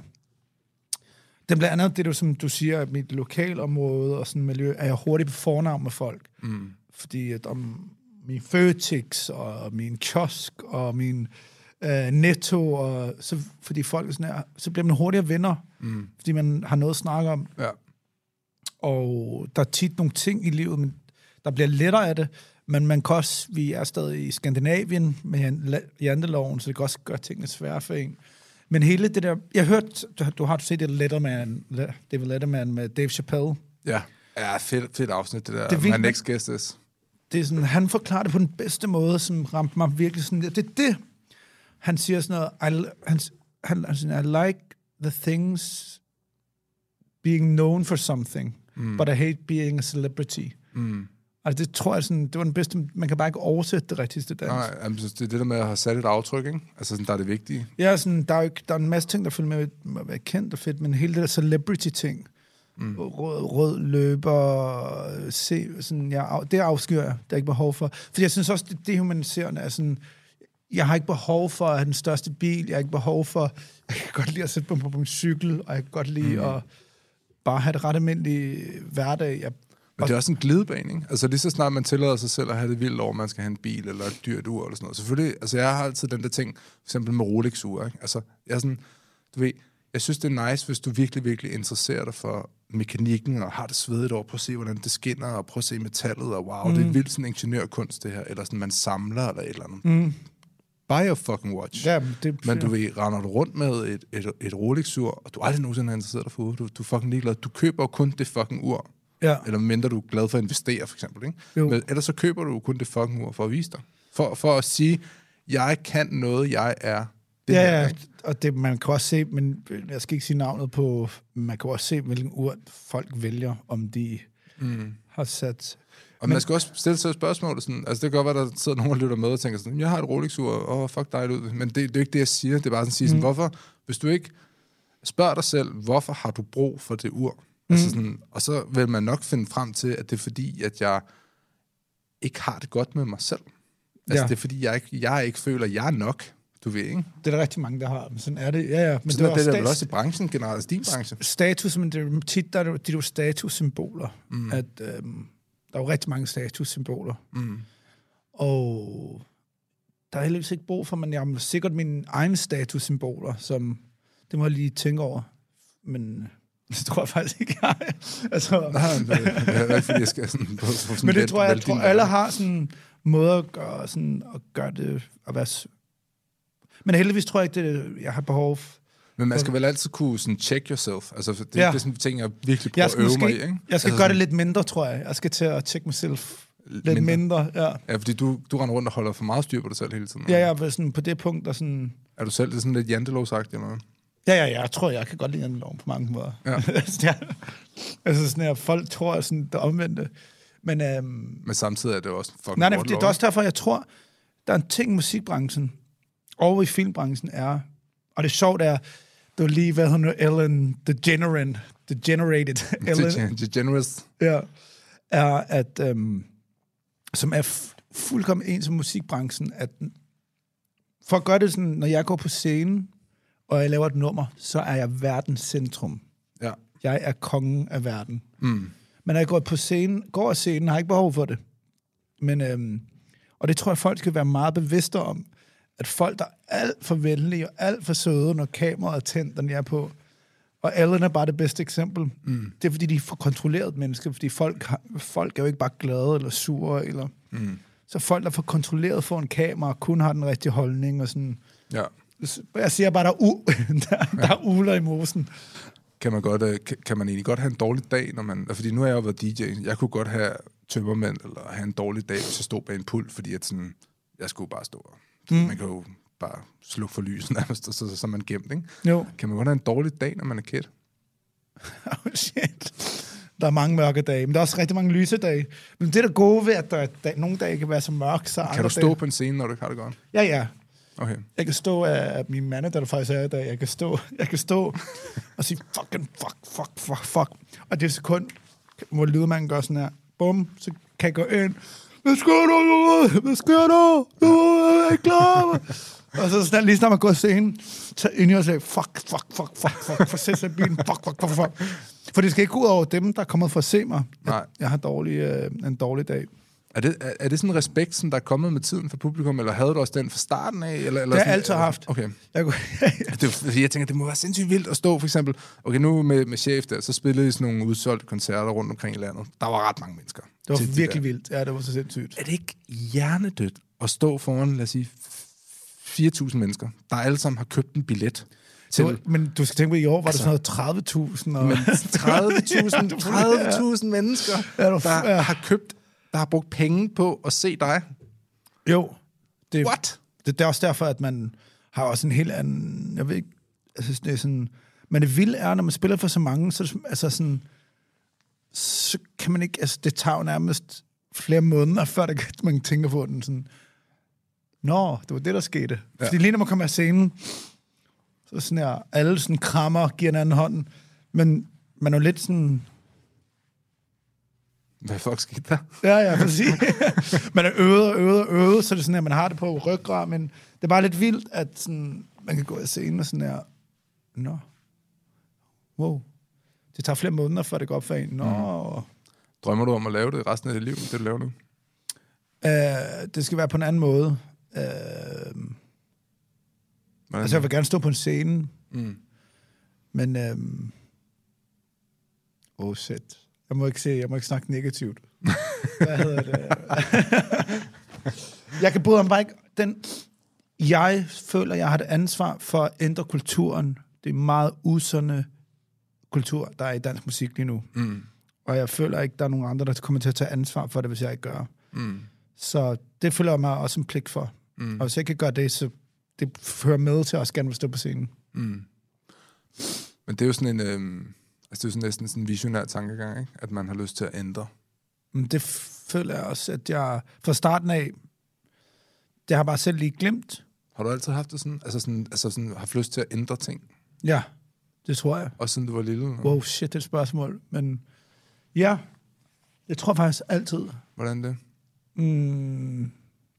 Det blandt andet, det er jo, som du siger, at mit lokalområde og sådan miljø, er jeg hurtigt på fornavn med folk. Mm. Fordi at om min Føtex og min kiosk og min øh, Netto, og så, fordi folk er sådan her, så bliver man hurtigere venner, mm. fordi man har noget at snakke om. Ja. Og der er tit nogle ting i livet, men der bliver lettere af det, men man kan også, vi er stadig i Skandinavien med janteloven, så det kan også gøre tingene svære for en. Men hele det der... Jeg har hørt... Du, du har set det Letterman, David Letterman med Dave Chappelle. Ja, ja fedt, fedt afsnit, det der. Det My next guest is. Det er sådan, han forklarer det på den bedste måde, som ramte mig virkelig sådan... Det er det, han siger sådan noget... I, han, han, han siger, I like the things being known for something, mm. but I hate being a celebrity. Mm. Altså, det tror jeg sådan, det var den bedste, man kan bare ikke oversætte det rigtigste dansk. Nej, altså, det er det der med at have sat et aftryk, ikke? Altså, sådan, der er det vigtige. Ja, sådan, der er jo der er en masse ting, der følger med at være kendt og fedt, men hele det der celebrity-ting, mm. rød, rød løber, se, sådan, ja, det afskyr jeg, det er ikke behov for. Fordi jeg synes også, det dehumaniserende er sådan, jeg har ikke behov for at have den største bil, jeg har ikke behov for, jeg kan godt lide at sætte på, på min cykel, og jeg kan godt lide mm. at bare have det ret almindelige hverdag. Jeg Men det er også en glidebane, ikke? Altså lige så snart man tillader sig selv at have det vildt over, man skal have en bil eller et dyrt ur eller sådan noget. Selvfølgelig, altså jeg har altid den der ting, for eksempel med Rolex-ur, ikke? Altså, jeg er sådan, du ved, jeg synes det er nice, hvis du virkelig, virkelig interesserer dig for mekanikken, og har det svedigt over, prøv at se, hvordan det skinner, og prøv at se metallet, og wow, mm. det er vildt sådan ingeniørkunst, det her, eller sådan, man samler, eller et eller andet. Mm. Buy a fucking watch. Ja, det, men du ved, render du rundt med et, et, et Rolex-ur, og du aldrig nogensinde har interesseret dig for ur, du, du er fucking ligeglad. Du køber jo kun det fucking ur. Ja. Eller mindre du er glad for at investere, for eksempel. Ikke? Men ellers så køber du kun det fucking ur for at vise dig. For, for at sige, jeg kan noget, jeg er. Det ja, her, ja, og det, man kan også se, men jeg skal ikke sige navnet på, man kan også se, hvilken ur folk vælger, om de mm. har sat... Og men, man skal også stille sig spørgsmål, sådan, altså det kan godt være, der sidder nogen og lytter med og tænker sådan, jeg har et Rolex-ur, og oh, fuck dig ud. Men det, det er ikke det, jeg siger. Det er bare sådan at sige, mm. sådan, hvorfor, hvis du ikke spørger dig selv, hvorfor har du brug for det ur? Mm. Altså sådan, og så vil man nok finde frem til, at det er fordi, at jeg ikke har det godt med mig selv. Altså ja. Det er fordi, jeg ikke, jeg ikke føler, at jeg er nok. Du ved, ikke? Det er der rigtig mange, der har. Men sådan er det. Ja, ja. Men sådan det er, det, det er også i branchen generelt, altså din branche. Status, men det er tit, der er de jo statussymboler. Mm. At, øhm, der er jo rigtig mange statussymboler. Mm. Og der er heldigvis ikke brug for, men jeg har sikkert mine egne statussymboler, som det må jeg lige tænke over. Men... Det tror jeg faktisk ikke, jeg har. Altså, nej, det er ikke, fordi jeg skal sådan... På, på sådan men det let, tror jeg, jeg tror, alle har sådan en måde at gøre, sådan, at gøre det... At være, men heldigvis tror jeg ikke, det jeg har behov for. Men man skal vel altid kunne sådan check yourself. Altså, det, ja. det er sådan en ting, jeg virkelig prøver at øve måske, mig i, ikke? Jeg skal altså, gøre det lidt mindre, tror jeg. Jeg skal til at check mig selv lidt mindre. mindre ja. Ja, fordi du, du render rundt og holder for meget styr på dig selv hele tiden. Ja, jeg er sådan på det punkt, der sådan... Er du selv det sådan lidt jantelov-sagt, eller noget? Ja, ja, jeg tror, jeg kan godt lide janteloven på mange måder. Ja. ja. Altså sådan her, folk tror sådan det omvendte. Men, øhm, Men samtidig er det også fucking nej, nej, det, det er også derfor, jeg tror, der er en ting i musikbranchen, og i filmbranchen er, og det er sjovt er, det var lige, hvad hun er, Ellen DeGenerate, Degenerated, Ellen, Degenerous. ja, er, at, øhm, som er f- fuldkommen ens som musikbranchen, at for at gøre det sådan, når jeg går på scenen, og jeg laver et nummer, så er jeg verdens centrum. Ja. Jeg er kongen af verden. Mm. Men når jeg går på scenen, går af scenen, har jeg ikke behov for det. Men, øhm, og det tror jeg, folk skal være meget bevidste om, at folk, der er alt for venlige og alt for søde, når kameraet er tændt, den er på. Og Ellen er bare det bedste eksempel. Mm. Det er, fordi de er for kontrolleret mennesker, fordi folk, har, folk er jo ikke bare glade eller sure. Eller, Mm. så folk, der er for kontrolleret for en kamera, kun har den rigtige holdning. Og sådan. Ja. Jeg siger bare, der er, u- der, der er uler i mosen. Kan man, godt, øh, kan, kan man egentlig godt have en dårlig dag, når man... Fordi nu er jeg jo været D J. Jeg kunne godt have tømmermænd, eller have en dårlig dag, hvis jeg stod bag en pult, fordi at sådan, jeg skulle bare stå. Mm. Man kan jo bare slukke for lyset nærmest, og så, så, så er man gemt, ikke? Jo. Kan man godt have en dårlig dag, når man er kid? Oh shit. Der er mange mørke dage, men der er også rigtig mange lyse dage. Men det er der gode ved, at der er dag, nogle dage kan være så mørke, så Kan du stå dage... på en scene, når du ikke har det godt? Ja, ja. Okay. Jeg kan stå af min manager, der faktisk er i dag. Jeg kan stå, jeg kan stå og sige, fucking fuck, fuck, fuck, fuck. Og det er sekund, hvor lydmanden gør sådan her. Bum, så kan jeg gå ind. Hvad sker der? Hvad sker der? Du er ikke klar. Og så sådan, lige snart man går af scenen, så ind i og siger, fuck, fuck, fuck, fuck, fuck, for sæt sig bilen, fuck, fuck, fuck, fuck. For det skal ikke gå ud over dem, der er kommet for at se mig. Nej. Jeg har dårlig, øh, en dårlig dag. Er det, er, er det sådan en respekt, som der er kommet med tiden for publikum, eller havde du også den fra starten af? Eller, eller det har sådan, jeg altid haft. Okay. Jeg, kunne, det, jeg tænker, det må være sindssygt vildt at stå, for eksempel, okay, nu med, med chef der, så spillede I sådan nogle udsolgte koncerter rundt omkring i landet. Der var ret mange mennesker. Det var virkelig de vildt. Ja, det var så sindssygt. Er det ikke hjernedødt at stå foran, lad os sige, fire tusind mennesker, der alle sammen har købt en billet? Til, var, men du skal tænke på, i år var altså, der sådan noget tredive tusind. Og... tredive tusind mennesker, ja, du, der ja. har købt, der har brugt penge på at se dig. Jo. Det, What? Det, det er også derfor, at man har også en helt anden... Jeg ved ikke... Altså, det er sådan... Men det vilde er, når man spiller for så mange, så, altså sådan, så kan man ikke... Altså, det tager jo nærmest flere måneder, før det, man tænker på den sådan... Nå, det var det, der skete. Ja. Fordi lige når man kommer af scenen, så sådan her, alle sådan krammer, giver en anden hånden, men man er jo lidt sådan... Hvad fuck skete der? Ja, ja, præcis. Man er øvet og øvet og øvet, så det er sådan her, man har det på ryggrad, men det er bare lidt vildt, at sådan, man kan gå af scenen og sådan her, nå, wow, det tager flere måneder, før det går op for en. Nå. Mm. Drømmer du om at lave det resten af dit liv, det du laver nu? Uh, det skal være på en anden måde. Uh, altså, jeg vil gerne stå på en scene, mm. men... Um, oh, shit. Jeg må ikke se, jeg må ikke snakke negativt. Hvad hedder det? Jeg kan bryde om bare ikke... Den, jeg føler, jeg har et ansvar for at ændre kulturen. Det er meget usundne kultur, der er i dansk musik lige nu. Mm. Og jeg føler ikke, der er nogen andre, der kommer til at tage ansvar for det, hvis jeg ikke gør. Mm. Så det føler jeg mig også en pligt for. Mm. Og hvis jeg ikke kan gøre det, så det fører med til at også gerne vil stå på scenen. Mm. Men det er jo sådan en... Øhm Altså, det er jo sådan næsten sådan en visionær tankegang, ikke? At man har lyst til at ændre. Men det føler jeg også, at jeg fra starten af, det har bare selv lige glemt. Har du altid haft det sådan? Altså, sådan, altså sådan, haft lyst til at ændre ting? Ja, det tror jeg. Også siden du var lille? Eller? Wow, shit, det er et spørgsmål. Men ja, jeg tror faktisk altid. Hvordan det? Mm.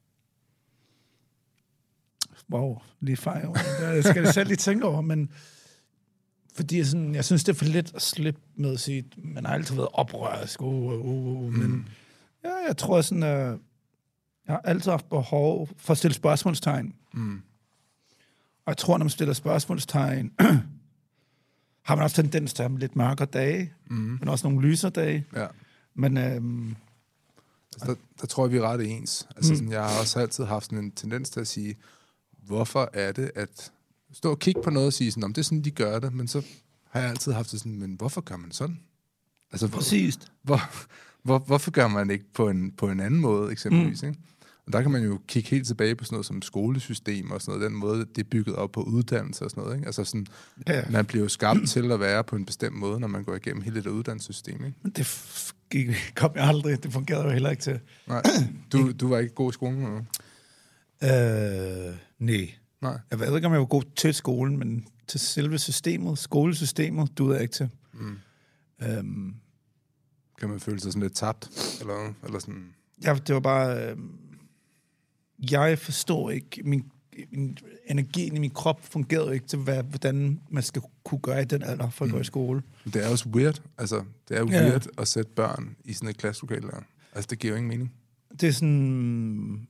Wow, lige fejl. Jeg skal det selv lige tænke over, men... Fordi sådan, jeg synes, det er for lidt at slippe med at sige, man har altid været oprørsk, uh, uh, uh, mm. men ja, jeg tror sådan, at jeg har altid haft behov for at stille spørgsmålstegn. Mm. Og jeg tror, når man stiller spørgsmålstegn, har man også tendens til at have lidt mørkere dage, mm. men også nogle lysere dage. Ja. Men øhm, altså, der, der tror jeg, vi er ret ens. Altså, mm. sådan, jeg har også altid haft sådan en tendens til at sige, hvorfor er det, at stå og kigge på noget og sige sådan, om det er sådan, de gør det, men så har jeg altid haft det sådan, men hvorfor gør man sådan? Altså, præcis. Hvor, hvor, hvorfor gør man ikke på en, på en anden måde, eksempelvis, mm. ikke? Og der kan man jo kigge helt tilbage på sådan noget som skolesystem og sådan noget, den måde, det er bygget op på uddannelse og sådan noget, ikke? Altså sådan, ja. Man bliver jo skabt til at være på en bestemt måde, når man går igennem hele det uddannelsessystem, ikke? Men det f- gik, kom jeg aldrig, det fungerede jo heller ikke til. Nej, du, du var ikke god i skolen, eller? Øh, nej. Nej. Jeg ved ikke, om jeg var god til skolen, men til selve systemet, skolesystemet, duede jeg ikke til. Mm. Øhm, kan man føle sig sådan lidt tabt? Eller, eller sådan... Ja, det var bare... Øh, jeg forstår ikke... Min, min energien i min krop fungerede ikke til, hvad, hvordan man skal kunne gøre i den alder for at mm. gå i skole. Det er også weird. Altså, det er jo ja. weird at sætte børn i sådan et klasselokale. Altså, det giver jo ingen mening. Det er sådan...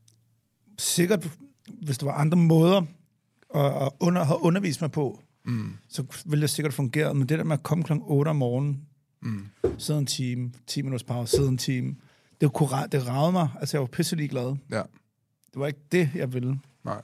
Sikkert, hvis der var andre måder at, at under, have undervist mig på, mm. så ville det sikkert fungere. Men det der med at komme klokken otte om morgenen, mm. sidde en time, ti minutters pause, sidde en time, det, kunne, det ragede mig. Altså, jeg var pisselig glad. Ja. Det var ikke det, jeg ville. Nej.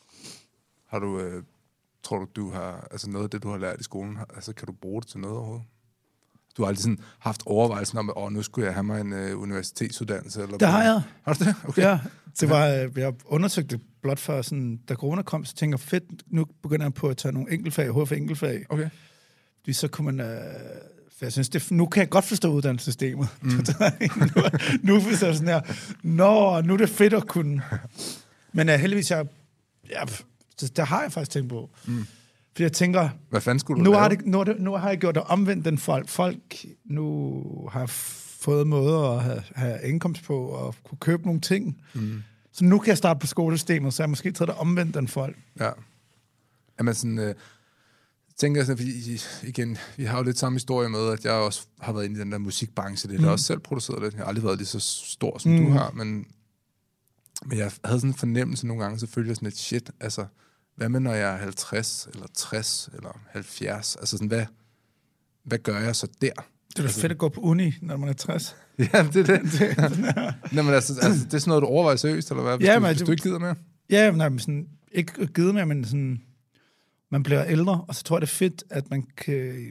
Har du, øh, tror du, du har, altså noget af det, du har lært i skolen, altså kan du bruge det til noget overhovedet? Du har aldrig sådan haft overvejelsen om, at åh, nu skulle jeg have mig en øh, universitetsuddannelse? Eller det har jeg. Har du det? Okay. Ja, det var, øh, jeg undersøgte det blot for sådan, da corona kom, så tænker jeg, fedt, nu begynder jeg på at tage nogle enkeltfag, H F enkeltfag. Okay. Fordi så kunne man, øh, for jeg synes, det, nu kan jeg godt forstå uddannelsessystemet. Mm. nu, nu er det sådan her, nå, nu er det fedt at kunne. Men uh, heldigvis, jeg, ja, der har jeg faktisk tænkt på. Mm. Fordi jeg tænker... Hvad fanden skulle du nu lave? har, det, nu, det, nu har jeg gjort det omvendt den folk. Folk nu har fået måder at have, have indkomst på og kunne købe nogle ting. Mm. Så nu kan jeg starte på skolesystemet, så jeg måske taget det omvendt den folk. Ja. Jamen sådan... Øh, tænker jeg sådan, fordi igen, vi har jo lidt samme historie med, at jeg også har været inde i den der musikbranche. Det er mm. også selv produceret lidt. Jeg har aldrig været lige så stor, som mm. du har, men... Men jeg havde sådan en fornemmelse nogle gange, selvfølgelig sådan lidt shit, altså, hvad med når jeg er halvtreds, eller tres, eller halvfjerds? Altså sådan, hvad, hvad gør jeg så der? Det er da altså, fedt at gå på uni, når man er tres. Ja, det er det. Nå, men altså, altså, det er sådan noget, du overvejer seriøst, eller hvad? Hvis, ja, du, hvis du ikke gider mere? Ja, nej, men sådan, ikke gider mere, men sådan, man bliver ældre, og så tror jeg, det er fedt, at man kan...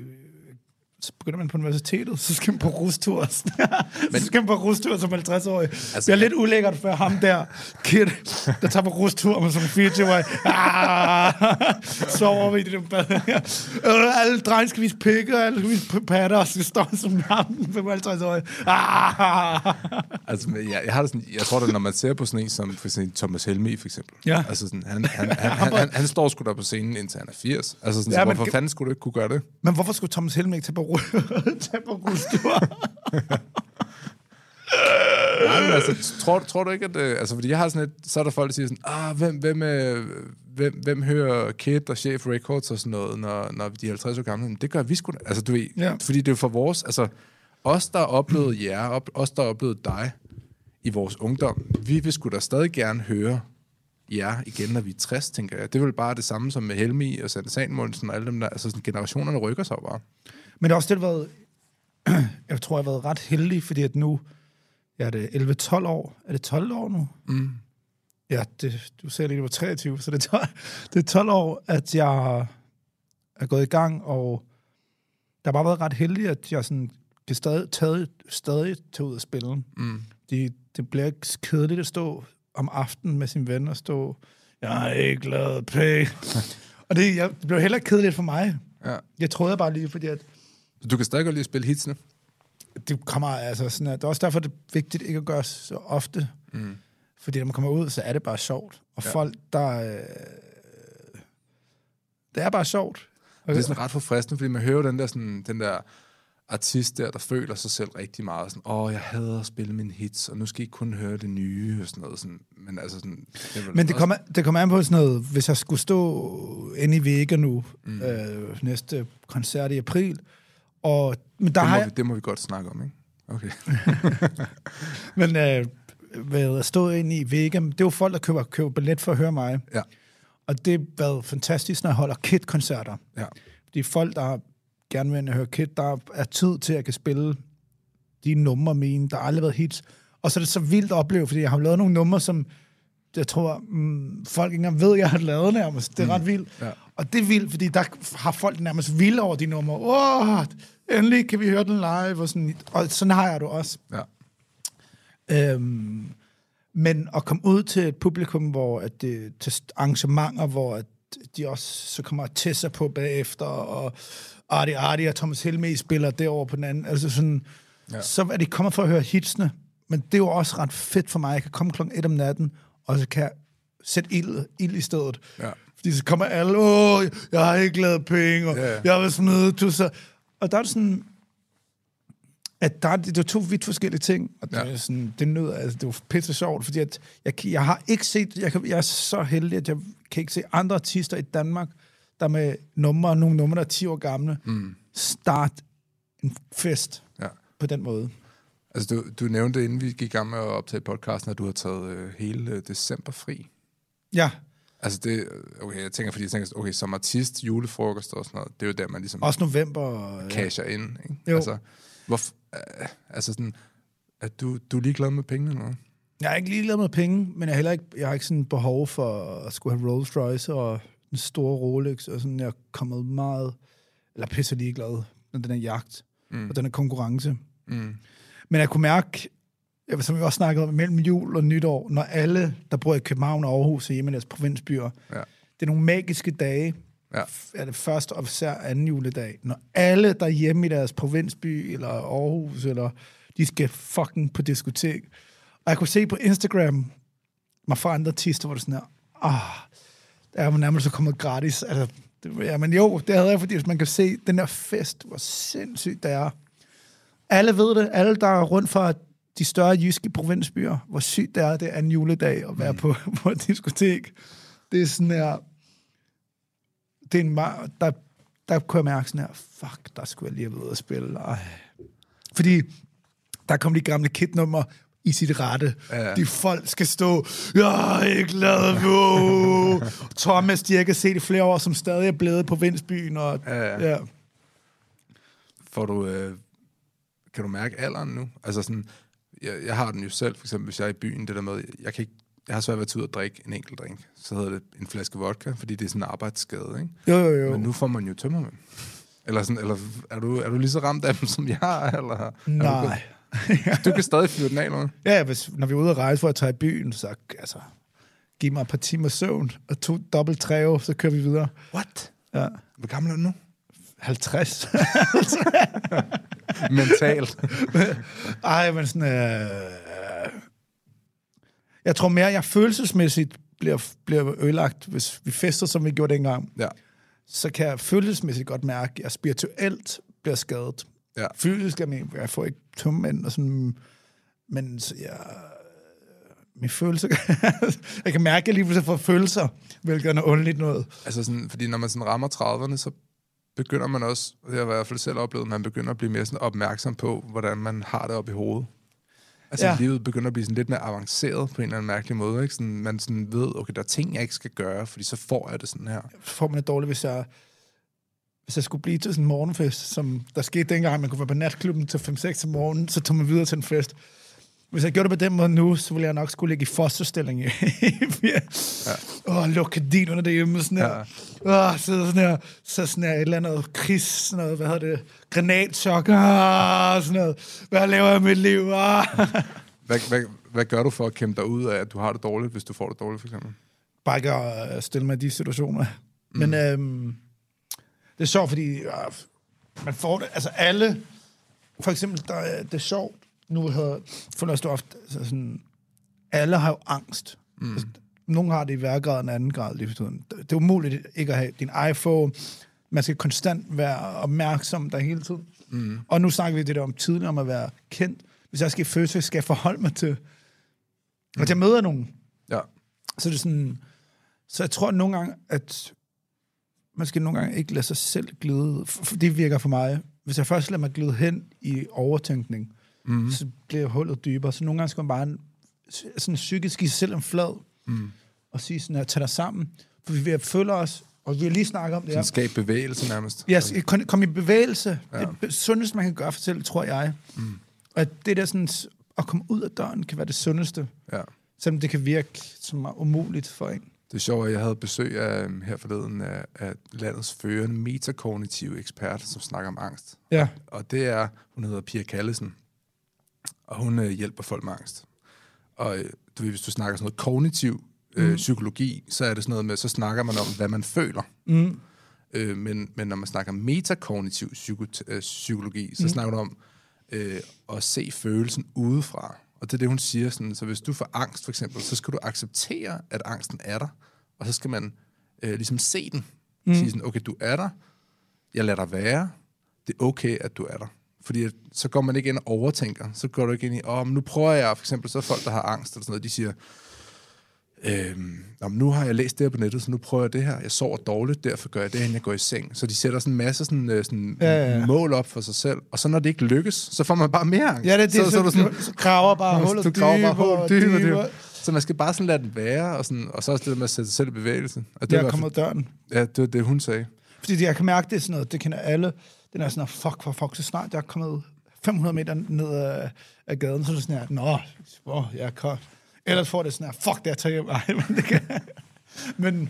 Så begynder man på universitetet, så skal man på rustur. Men, så skal man på rustur som halvtreds-årig. Altså, det er lidt ulækkert for ham der, kid, der tager på rustur med sådan en fireogtyve-årig. Ah, sover vi i det der bad. Alle drenge skal vise pikke, og alle skal vise patter, og så står som ham, femoghalvtreds-årig. Ah. Altså, jeg, jeg har det sådan, jeg tror da, når man ser på sådan en som for eksempel Thomas Helmig, for eksempel. Ja. Altså sådan, han, han, han, han, han, han står sgu der på scenen, indtil han er firs. Altså sådan, ja, så hvorfor men, fanden skulle du ikke kunne gøre det? Men hvorfor skulle Thomas Helmig ikke tage på Tag på rustur. Nej, men altså, tror, tror du ikke, at... Øh, altså, fordi jeg har sådan et... Så er der folk, der siger sådan, ah, hvem, hvem, øh, hvem, hvem hører Kid og Chef Records og sådan noget, når, når de er halvtreds år gamle? Men det gør vi sgu da. Altså, du ved... Ja. Fordi det er jo for vores... Altså, os, der har oplevet jer, op, os, der har oplevet dig i vores ungdom, vi vil sgu da stadig gerne høre jer igen, når vi er tres, tænker jeg. Det er vel bare det samme som med Helmig og Sanne Samuelsen og alle dem der. Altså, sådan, generationerne rykker sig bare. Men det har også det været, jeg tror, jeg har været ret heldig, fordi at nu, ja, det er elleve tolv år. Er det tolv år nu? Mm. Ja, det, du sagde lige, det var treogtyve, så det er, tolv, det er tolv år, at jeg er gået i gang, og der har bare været ret heldig, at jeg sådan, kan stadig, taget, stadig tage ud og spille. Mm. Det, det bliver ikke kedeligt at stå om aftenen med sin ven og stå, jeg er ikke lavet pæk. Og det, jeg, det blev heller ikke kedeligt for mig. Ja. Jeg troede bare lige, fordi at... Du kan stadig godt lide at spille hitsene? Det kommer altså sådan, at det er også derfor, det er vigtigt ikke at gøre så ofte. Mm. Fordi når man kommer ud, så er det bare sjovt. Og ja. folk, der... Øh, det er bare sjovt. Det er sådan ret forfriskende, fordi man hører den der, sådan, den der artist der, der føler sig selv rigtig meget. Sådan, åh, jeg hader at spille mine hits, og nu skal I kun høre det nye, og sådan noget. Sådan, men altså sådan... Det men det kommer, det kommer an på sådan noget, hvis jeg skulle stå inde i Vega nu, mm. øh, næste koncert i april, og... Men der det, må har vi, det må vi godt snakke om, ikke? Okay. men øh, hvad jeg stod inde i Vega, det er jo folk, der køber, køber billet for at høre mig. Ja. Og det har været fantastisk, når jeg holder Kid-koncerter. Ja. Det er folk, der gerne vil høre Kid, der er tid til, at jeg kan spille de numre mine, der har aldrig været hits. Og så er det så vildt at opleve, fordi jeg har lavet nogle numre, som jeg tror, mm, folk ikke engang ved, jeg har lavet nærmest. Det er mm. ret vildt. Ja. Og det er vildt, fordi der har folk nærmest vildt over de numre. Åh, oh, endelig kan vi høre den live. Og sådan, og sådan har jeg det også. Ja. Øhm, Men at komme ud til et publikum, hvor at det, til arrangementer, hvor at de også så kommer at teste sig på bagefter, og Artie Artie og Thomas Helmig spiller derovre på den anden. Altså sådan, ja. Så er de kommet for at høre hitsene, men det er jo også ret fedt for mig. Jeg kan komme klokken et om natten, og så kan jeg sætte ild, ild i stedet. Ja. Fordi så kommer alle, åh, jeg har ikke lavet penge, og ja. Jeg vil smide tusser. Og der er det sådan, at der er, det er to vidt forskellige ting, og det, ja. er sådan, det, nød, altså, det er jo pisse sjovt, fordi at jeg, jeg har ikke set, jeg, kan, jeg er så heldig, at jeg kan ikke se andre artister i Danmark, der med numre, nogle numre, der er ti år gamle, mm. start en fest ja. På den måde. Altså, du, du nævnte, inden vi gik i gang med at optage podcasten, at du har taget øh, hele øh, december fri. Ja. Altså, det, okay, jeg tænker, fordi jeg tænker, okay, som artist, julefrokost og sådan noget, det er jo der, man ligesom... Også november... Casher ja. Ind, ikke? Jo. Altså, hvor, øh, altså sådan, at du, du er ligeglad med pengene, eller? Jeg er ikke ligeglad med penge, men jeg, heller ikke, jeg har ikke sådan behov for at skulle have Rolls Royce og en stor Rolex, og sådan, jeg er kommet meget, eller pisse ligeglad, når den er jagt, mm. og den er konkurrence. Mm. Men jeg kunne mærke, som vi også snakkede om, mellem jul og nytår, når alle, der bor i København og Aarhus og hjemme i deres provinsbyer, ja. Det er nogle magiske dage, ja. Er det første og især anden juledag, når alle, der er hjemme i deres provinsby, eller Aarhus, eller de skal fucking på diskotek. Og jeg kunne se på Instagram, mig fra andre artister, hvor det sådan her, ah, der er man nærmest så kommet gratis. Altså, det, ja, men jo, det havde jeg, fordi man kan se den der fest, hvor sindssygt det er. Alle ved det, alle der er rundt fra de større jyske provinsbyer, hvor sygt det er, det er en juledag at være mm. på, på et diskotek. Det er sådan her, det er en meget, der, der kunne jeg mærke sådan her, fuck, der skulle jeg lige have været ude at spille. Ej. Fordi der kom de gamle Kid-nummer i sit rette. Ja. De folk skal stå, jeg er ikke glad nu. Thomas, de har ikke set i flere år, som stadig er blevet på Vindsbyen. Og, ja, ja. Ja. Får du, øh, kan du mærke alderen nu? Altså sådan, jeg, jeg har den jo selv, for eksempel, hvis jeg er i byen, det der med, jeg kan ikke, jeg har svært ved at tage ud og drikke en enkelt drink. Så hedder det en flaske vodka, fordi det er sådan en arbejdsskade, ikke? Jo, jo, jo. Men nu får man jo tømmermænd. Eller sådan, eller er du, er du lige så ramt af dem, som jeg er? Eller, nej. Er du, du kan stadig fyre den af, eller? Ja, hvis, når vi er ude at rejse, for at tage i byen, så altså, giv mig et par timer søvn, og to dobbelt træve, så kører vi videre. What? Ja. Hvor gammel er du nu? halvtreds. Mentalt. Ej, men sådan... Øh, jeg tror mere, jeg følelsesmæssigt bliver, bliver ødelagt, hvis vi fester, som vi gjorde dengang. Ja. Så kan jeg følelsesmæssigt godt mærke, at jeg spirituelt bliver skadet. Ja. Fysisk, jeg, jeg får ikke tømmænd og sådan... Men så jeg... Min følelse... jeg kan mærke, at jeg lige pludselig får følelser, hvilket er noget underligt noget. Altså sådan, fordi når man sådan rammer trediverne, så begynder man også, det har jeg i hvert fald selv oplevet, man begynder at blive mere sådan opmærksom på, hvordan man har det oppe i hovedet. Altså ja. Livet begynder at blive sådan lidt mere avanceret på en eller anden mærkelig måde. Ikke? Sådan, man sådan ved, okay, der er ting, jeg ikke skal gøre, fordi så får jeg det sådan her. Så får man det dårligt, hvis jeg, hvis jeg skulle blive til sådan en morgenfest, som der skete dengang, man kunne være på natklubben til fem seks om morgenen, så tog man videre til en fest. Hvis jeg gjorde det på den måde nu, så ville jeg nok skulle ligge i fosterstilling. ja. Åh, lukke gardinerne derhjemme, sådan her. Ja. Åh, sidde sådan her, så sådan her et eller andet kris, sådan noget, hvad hedder det, granatchok, ah, sådan noget. Hvad laver jeg i mit liv? Ah. hvad, hvad, hvad gør du for at kæmpe dig ud af, at du har det dårligt, hvis du får det dårligt, for eksempel? Bare ikke at stille mig i de situationer. Mm. Men øhm, det er sjovt, fordi øh, man får det, altså alle, for eksempel, der, det er sjovt, nu har føler jeg ofte, altså sådan, alle har jo angst. Mm. Altså, nogle har det i hver grad, en anden grad. Det er umuligt ikke at have din iPhone. Man skal konstant være opmærksom der hele tiden. Mm. Og nu snakker vi det der om tidligere, om at være kendt. Hvis jeg skal i fødsel, skal jeg forholde mig til, mm. at jeg møder nogen. Ja. Så det er sådan, så jeg tror nogle gange, at man skal nogle gange ikke lade sig selv glide. For det virker for mig. Hvis jeg først lader mig glide hen i overtænkning, mm. så bliver hullet dybere. Så nogle gange skal man bare sådan psykisk give sig selv en flad, mm. og sige sådan her, tag dig sammen. For vi vil føle os, og vi har lige snakket om det her. Sådan skab bevægelse nærmest. Ja, yes, kom, kom i bevægelse. Ja. Det er det sundeste, man kan gøre for sig selv, tror jeg. Mm. Og det der sådan, at komme ud af døren, kan være det sundeste. Ja. Selvom det kan virke som umuligt for en. Det er sjovt, at jeg havde besøg af, her forleden af, af landets førende metakognitive ekspert, som snakker om angst. Ja. Og det er, hun hedder Pia Kallesen, og hun øh, hjælper folk med angst. og du ved, hvis du snakker sådan noget kognitiv øh, mm. psykologi, så er det sådan noget med, så snakker man om, hvad man føler. Mm. Øh, men, men når man snakker metakognitiv psyko- øh, psykologi, så mm. snakker man om øh, at se følelsen udefra. Og det er det, hun siger. Sådan, så hvis du får angst, for eksempel, så skal du acceptere, at angsten er der, og så skal man øh, ligesom se den. Mm. Sige sådan, okay, du er der, jeg lader dig være, det er okay, at du er der. Fordi at, så går man ikke ind og overtænker. Så går du ikke ind i, åh, men nu prøver jeg, for eksempel, så er folk, der har angst, eller sådan noget, de siger, øhm, nu har jeg læst det her på nettet, så nu prøver jeg det her. Jeg sover dårligt, derfor gør jeg det, inden jeg går i seng. Så de sætter sådan en masse sådan, sådan ja, ja, ja. mål op for sig selv, og så når det ikke lykkes, så får man bare mere angst. Ja, det er det, så, så, så, så, sådan, så graver bare hullet dyb og dyb. Så man skal bare sådan lade den være, og, sådan, og så også det der med at sætte sig selv i bevægelse. Og det er kommet ud døren. Ja, det var det, hun sagde. Fordi jeg kan mærke, det er sådan noget, det kender alle. Den er sådan, fuck, for fuck, så snart jeg er kommet fem hundrede meter ned af, af gaden, så er det sådan her, nå, åh, jeg er kort. Ellers får det sådan her, fuck, det jeg tager hjem. Ej, men det kan Men,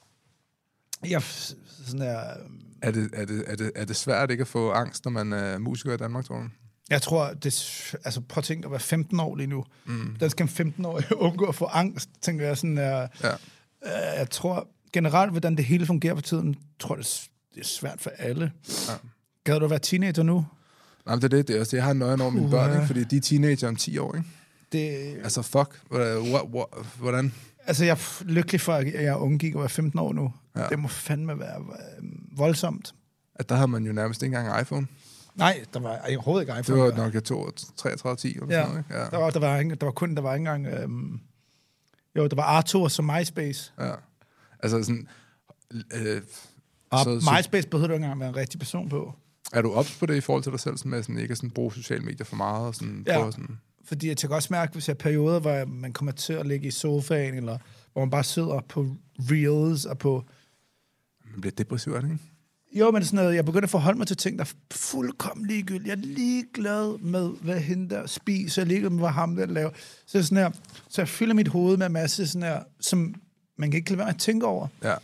jeg sådan her... Er det, er, det, er, det, er det svært ikke at få angst, når man er musiker i Danmark, tror du? Jeg tror, det, altså prøv at tænke at være femten år lige nu. Mm. Den skal en femten-årig undgå at få angst, tænker jeg sådan her. Ja. Øh, jeg tror generelt, hvordan det hele fungerer på tiden, tror det, det er svært for alle. Ja. Gad du være teenager nu? Nej, det er det. det er også, jeg har nøje over mine uh, børn, ikke? Fordi de er teenager om ti år, ikke? Det... Altså, fuck. Hvordan? Altså, jeg er lykkelig for, at jeg er ungegik og er femten år nu. Ja. Det må fandme være voldsomt. At der havde man jo nærmest ikke engang iPhone. Nej, der var overhovedet ikke iPhone. Det var nok treogtredive ti eller ja. sådan noget, ikke? Ja. Der var, der var, ikke, der var kun, der var ikke engang... Øhm, jo, der var Arthur som MySpace. Ja. Altså sådan... Øh, og så, MySpace behøver du ikke engang være en rigtig person på. Er du ops på det i forhold til dig selv, sådan med sådan, ikke at sådan bruge sociale medier for meget? Og sådan, ja, sådan... fordi jeg kan også mærke, hvis jeg har perioder, hvor man kommer til at ligge i sofaen, eller hvor man bare sidder på reels og på... Man bliver depressiv, er det ikke? Jo, men sådan noget, jeg begynder at forholde mig til ting, der er fuldkommen ligegyldigt. Jeg er ligeglad med, hvad hende der spiser, jeg er ligeglad med, hvad ham der laver. Så, sådan her, så jeg fylder mit hoved med en masse sådan her, som man kan ikke lade være at tænke over. Ja.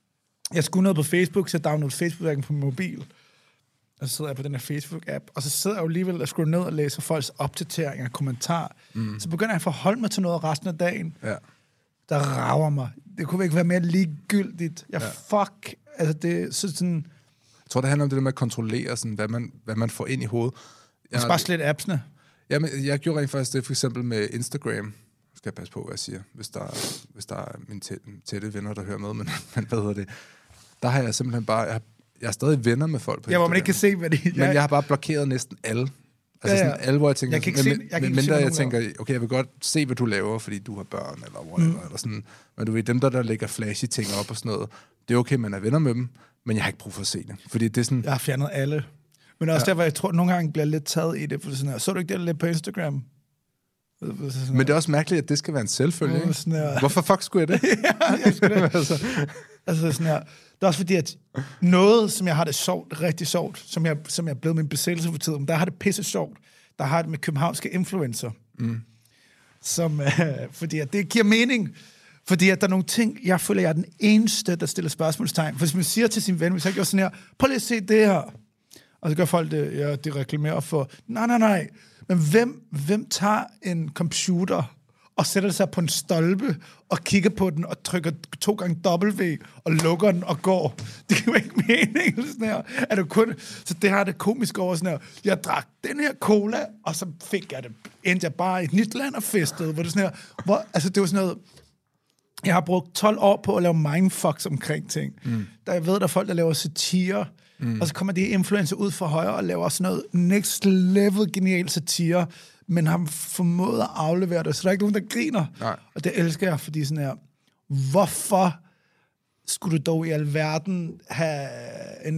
Jeg skulle noget på Facebook, så jeg downloadede Facebook-appen på min mobil. Og så sidder jeg på den her Facebook-app, og så sidder jeg jo alligevel og scroller ned og læser folks opdateringer og kommentarer. Mm. Så begynder jeg at forholde mig til noget resten af dagen, ja. der rager mig. Det kunne ikke være mere ligegyldigt. Jeg ja. fuck, altså det så sådan... Jeg tror, det handler om det der med at kontrollere, sådan, hvad, man, hvad man får ind i hovedet. Jeg skal bare slet appsene. Jamen, jeg gjorde rent faktisk det, for eksempel med Instagram. Skal jeg passe på, hvad jeg siger, hvis der, hvis der er mine tætte, tætte venner, der hører med, men, men hvad hedder det? Der har jeg simpelthen bare... Jeg har, jeg er stadig venner med folk på ja, hvor man ikke kan se, hvad de... Men jeg har bare blokeret næsten alle. Altså ja, ja. sådan alle, hvor jeg tænker... Jeg kan ikke sådan, se, jeg kan men, ikke mindre se, jeg tænker, okay, jeg vil godt se, hvad du laver, fordi du har børn, eller whatever, mm. eller sådan. Men du ved, dem der, der lægger flashy ting op og sådan noget, det er okay, man er venner med dem, men jeg har ikke brug for at se det. Fordi det er sådan... Jeg har fjernet alle. Men også ja. derfor, jeg tror, at nogle gange bliver lidt taget i det, for sådan her. Så du ikke det lidt på Instagram? Men det er også mærkeligt, at det skal være en selvfølge, ikke? Her... Hvorfor fuck skulle jeg det? ja, jeg skulle det. altså. altså sådan her. Det er også fordi, at noget, som jeg har det sjovt, rigtig sjovt, som jeg, som jeg er blevet min besættelse for tiden, der har det pisse sjovt. Der har det med københavnske influencer. Mm. Som, øh, fordi at det giver mening. Fordi at der er nogle ting, jeg føler, jeg er den eneste, der stiller spørgsmålstegn. For hvis man siger til sin ven, hvis jeg gjorde sådan her, prøv lige at se det her. Og så gør folk det, ja, de reklamerer for, nej, nej, nej. Men hvem, hvem tager en computer og sætter sig på en stolpe og kigger på den og trykker to gange W og lukker den og går? Det giver ikke mening. Sådan her. Er det kun, så det har det komisk over sådan her. Jeg drak den her cola, og så fik jeg det. Endte jeg bare i et nyt land og festede. Hvor det sådan her, hvor, altså det var sådan noget... Jeg har brugt tolv år på at lave mindfucks omkring ting. Mm. Der jeg ved, der er folk, der laver satire, mm. og så kommer de influencer ud for højre og laver sådan noget next level genial satire, men har formået at aflevere det, så der er ikke nogen, der griner. Nej. Og det elsker jeg, fordi sådan her, hvorfor skulle du dog i alverden have en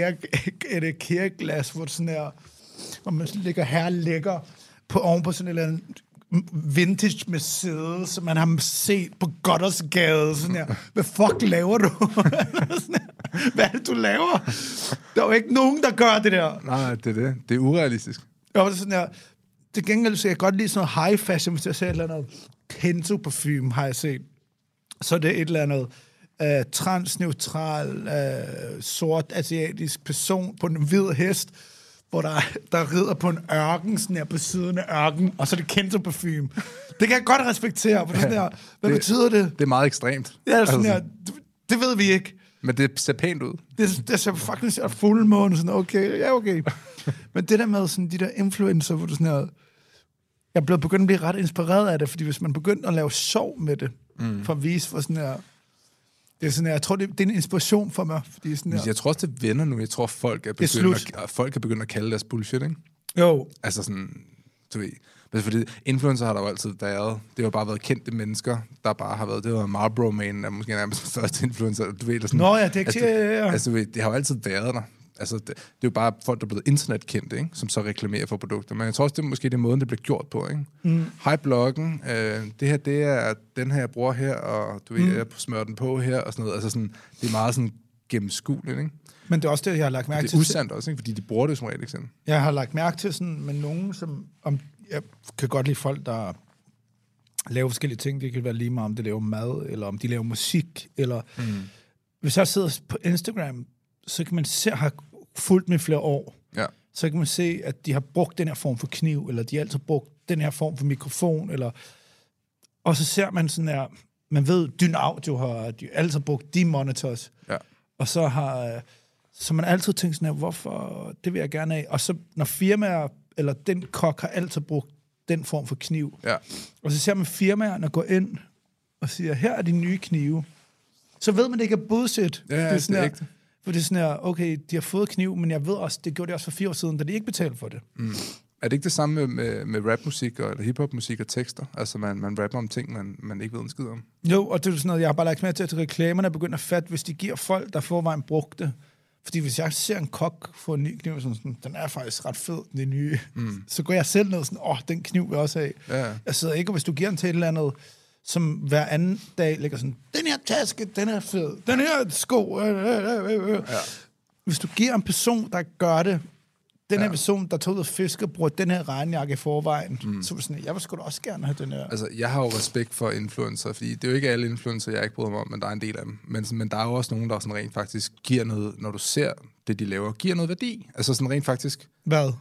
IKEA-glas, hvor sådan her, hvor man ligger her lækker på oven på sådan et eller andet vintage med sæde, som man har set på Goddersgade. Sådan her. Hvad fuck laver du? Hvad er det, du laver? Der er jo ikke nogen, der gør det der. Nej, det er det. Det er urealistisk. Ja, det er sådan her. Til gengæld så jeg godt lide sådan noget high fashion, hvis jeg ser et eller andet Kenzo-parfume, har jeg set. Så det er et eller andet uh, transneutral, uh, sort asiatisk person på en hvid hest, hvor der, der rider på en ørken, sådan her på siden af ørken, og så er det Kento-parfume. Det kan jeg godt respektere, for det sådan her, hvad det, betyder det? Det er meget ekstremt. Ja, sådan altså, her, det, det ved vi ikke. Men det ser pænt ud. Det, det ser fucking ser fuldmåne, sådan, okay, ja, okay. Men det der med sådan de der influencer, hvor du sådan her, jeg er blevet begyndt at blive ret inspireret af det, fordi hvis man begynder at lave sjov med det, mm. for at vise, for sådan her, det er sådan her, jeg tror, det, det er en inspiration for mig. Fordi sådan her, jeg tror også, det vender nu. Jeg tror, folk er begyndt, at, folk er begyndt at kalde deres bullshit, ikke? Jo. Altså sådan, du ved, fordi influencer har der jo altid været. Det har bare været kendte mennesker, der bare har været, det var Marlboro Man, er måske nærmest den største influencer, du ved. Sådan, Nå ja, det er altså, ikke, ja, ja. Altså, du ved, det har jo altid været der. Altså, det, det er jo bare folk, der er blevet internetkendte, ikke? Som så reklamerer for produkter. Men jeg tror også, det er måske det måden, det bliver gjort på, ikke? Mm. Hej bloggen, øh, det her, det er den her, jeg bruger her, og du ved, mm. jeg smører den på her, og sådan noget. Altså sådan, det er meget sådan gennemskueligt, ikke? Men det er også det, jeg har lagt mærke til. Det er usandt også, ikke? Fordi de bruger det som regel, ikke sådan. Jeg har lagt mærke til sådan, med nogen, som... Om, jeg kan godt lide folk, der laver forskellige ting. Det kan være lige meget, om de laver mad, eller om de laver musik, eller... Mm. Hvis jeg sidder på Instagram, så kan man se, har fulgt med flere år, ja. Så kan man se, at de har brugt den her form for kniv, eller de har altid brugt den her form for mikrofon, eller... Og så ser man sådan her... Man ved, Dyn Audio har de altid brugt de monitors. Ja. Og så har... Så man altid tænkt sådan her, hvorfor... Det vil jeg gerne have. Og så når firmaer, eller den kok har altid brugt den form for kniv. Ja. Og så ser man firmaerne gå ind og siger, her er de nye knive. Så ved man, det ikke er bullshit. Ja, det er, sådan det er her, for det er sådan her, okay, de har fået kniv, men jeg ved også, det gjorde det også for fire år siden, da de ikke betalte for det. Mm. Er det ikke det samme med, med, med rapmusik og eller hiphopmusik og tekster? Altså, man, man rapper om ting, man, man ikke ved en skid om. Jo, og det er sådan noget, jeg har bare lagt med til, at reklamerne er begyndt at fatte, hvis de giver folk, der forvejen brugte. Fordi hvis jeg ser en kok få en ny kniv, sådan, sådan, den er faktisk ret fed, den nye, mm. så går jeg selv ned sådan, åh, oh, den kniv vil jeg også have. Ja. Jeg sidder ikke, og hvis du giver den til et eller andet, som hver anden dag ligger sådan, den her taske, den er fed, den her sko. Øh, øh, øh, øh. Ja. Hvis du giver en person, der gør det, den her ja. person, der tog ud og fiske, bruger den her regnjakke i forvejen, mm. så var sådan, jeg vil sgu da også gerne have den her. Altså, jeg har jo respekt for influencer, fordi det er jo ikke alle influencer, jeg ikke bryder mig om, men der er en del af dem. Men, men der er jo også nogen, der sådan rent faktisk giver noget, når du ser det, de laver, giver noget værdi. Altså sådan rent faktisk... Hvad?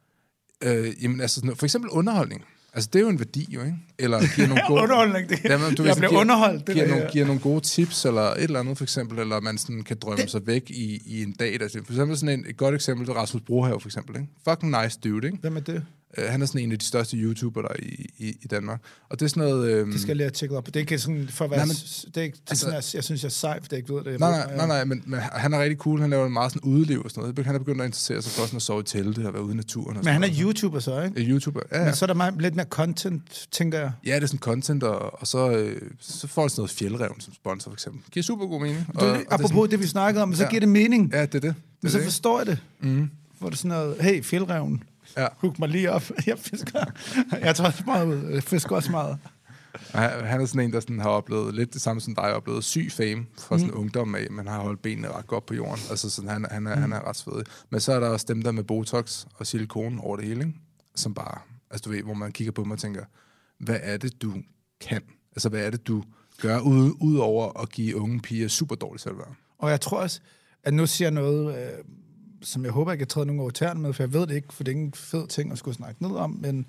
Øh, jamen, altså sådan, for eksempel underholdning. Altså, det er jo en værdi, jo, ikke? Eller giver nogle gode... underholdning, det jamen, du jeg bliver giver, underholdt. Det giver, der, nogle, ja. giver nogle gode tips, eller et eller andet, for eksempel, eller man sådan kan drømme det... sig væk i, i en dag. Der, for eksempel sådan en, et godt eksempel, det er Rasmus Brohave, for eksempel, ikke? Fucking nice dude, ikke? Hvem er det? Uh, han er sådan en af de største YouTuber der i, i, i Danmark. Og det er sådan noget... Øhm... Det skal jeg lige have tjekket op. Det er ikke sådan, for at være... Nej, men, det er ikke, det er altså, sådan, jeg, jeg synes, jeg er sej, for det ikke ved det. Nej, nej, nej, nej, men, men han er rigtig cool. Han laver meget sådan udeliv og sådan noget. Han er begyndt at interessere sig for sådan at sove i telte og være ude i naturen. Og men han er YouTuber så, ikke? Ja, YouTuber, ja, ja. Men så er der meget, lidt mere content, tænker jeg. Ja, det er sådan content, og, og så, øh, så får han sådan noget Fjeldreven som sponsor, for eksempel. Det giver super god mening. Og, det, og apropos det, sådan, det, vi snakkede om, så ja. giver det mening. Ja, det er det. det men så det, forstår jeg det. Mm. Hvor det sådan noget, hey, Fjeldreven. Ja. Hug mig lige op. Jeg fisker. Jeg tager også meget ud. Jeg fisker også meget. Han er sådan en, der sådan har oplevet lidt det samme som dig, har oplevet syg fame fra sådan mm. ungdom af, men har holdt benene ret godt på jorden. Altså sådan, han, han, er, mm. han er ret svedig. Men så er der også dem der med Botox og silikone over det hele, ikke? Som bare, altså du ved, hvor man kigger på dem og tænker, hvad er det, du kan? Altså hvad er det, du gør ud, ud over at give unge piger super dårligt selvværd? Og jeg tror også, at nu siger jeg noget... Øh som jeg håber, jeg kan træde nogle over tæerne med, for jeg ved det ikke, for det er ingen fed ting at skulle snakke ned om, men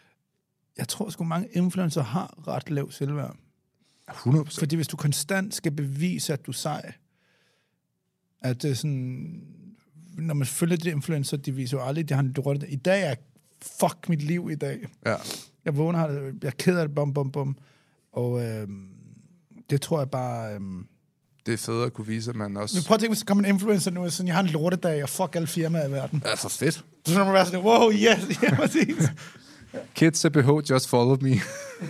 jeg tror sgu mange influencer har ret lav selvværd. hundrede procent. Fordi hvis du konstant skal bevise, at du er sej, at det er sådan, når man følger de influencer, de viser jo aldrig, de har en dårlig dag. I dag er fuck mit liv i dag. Ja. Jeg vågner, jeg er ked af det, bum, bum, bum. Og øh, det tror jeg bare... Øh, det er fedt at kunne vise, at man også... Men prøv at tænke, hvis der kommer en influencer nu, og sådan, jeg har en lortedag, og fuck alle firmaer i verden. Det er så fedt. Så skal man være sådan, wow, yes, ja, præcis. Kids C P H, just follow me.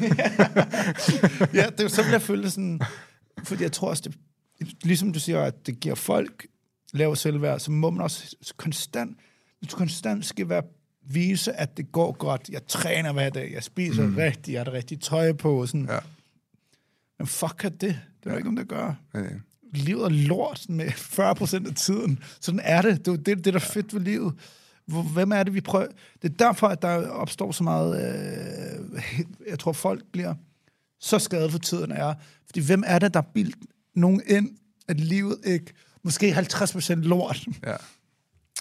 Ja, det er jo så, jeg føle sådan... Fordi jeg tror også, det, ligesom du siger, at det giver folk lav selvværd, så må man også konstant... Hvis du konstant skal være vise, at det går godt. Jeg træner hver dag, jeg spiser mm. rigtigt, jeg har det rigtige tøj på, og sådan... Ja. Men fuck er det? Det er ja. ikke nogen, der gør. Ja, ja. Livet er lort med fyrre procent af tiden. Sådan er det. Det er det, det der er fedt ved livet. Hvor, hvem er det, vi prøver? Det er derfor, at der opstår så meget... Øh, jeg tror, folk bliver så skadet for tiden er. Fordi hvem er det, der har bildt nogen ind, at livet ikke... Måske halvtreds procent lort. Ja.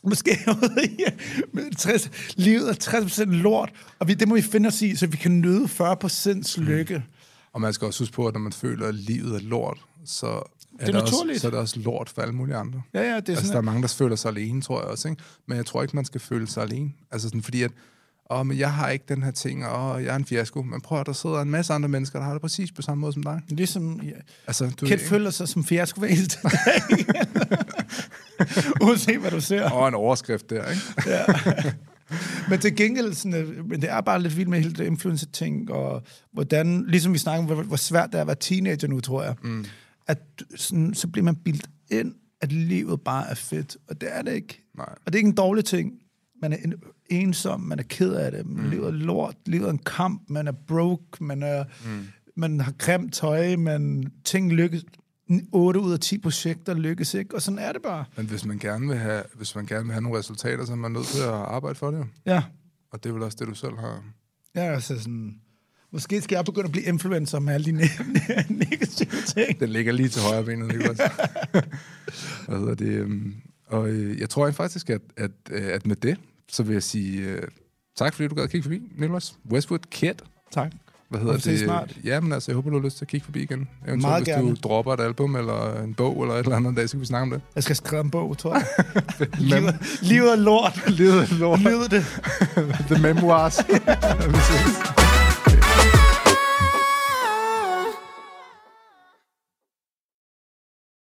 Måske tres, livet er tres procent lort, og vi, det må vi finde os i, så vi kan nyde fyrre procent lykke. Mm. Og man skal også huske på, at når man føler, at livet er lort, så er det, det, også, så er det også lort for alle mulige andre. Ja, ja, det er altså, sådan, der er mange, der føler sig alene, tror jeg også. Ikke? Men jeg tror ikke, man skal føle sig alene. Altså sådan, fordi at, åh, men jeg har ikke den her ting, og jeg er en fiasko. Men prøv at der sidder en masse andre mennesker, der har det præcis på samme måde som dig. Ligesom, ja. Altså, du Kjeld føler sig som fiasko hver eneste dag. Uanset hvad du ser. Og en overskrift der, ikke? Ja. Men til gengæld, sådan, men det er bare lidt vildt med hele det influencer-ting, og hvordan, ligesom vi snakker om, hvor, hvor svært det er at være teenager nu, tror jeg, mm. at sådan, så bliver man bildt ind, at livet bare er fedt, og det er det ikke. Nej. Og det er ikke en dårlig ting. Man er ensom, man er ked af det, mm. livet er lort, livet er en kamp, man er broke, man, er, mm. man har grimt tøj, man ting lykkes. otte ud af ti projekter lykkes ikke, og sådan er det bare. Men hvis man gerne vil have, hvis man gerne vil have nogle resultater, så er man nødt til at arbejde for det. Ja. Og det er vel også det, du selv har. Ja, altså sådan... Måske skal jeg begynde at blive influencer med alle de negative ting. Den ligger lige til højre benet, ikke også? Hvad hedder det? Og jeg tror faktisk, at, at, at med det, så vil jeg sige uh, tak, fordi du gad at kigge forbi, Nicholas. Westwood Kid. Tak. Hvad hedder det? Snart. Ja, men altså, jeg håber, du har lyst til at kigge forbi igen. Eventuelt, meget hvis gerne. du dropper et album, eller en bog, eller et eller andet dag, så kan vi snakke om det. Jeg skal skrive en bog, tror jeg. livet, livet er lort. Livet er lort. Livet det. The Memoirs.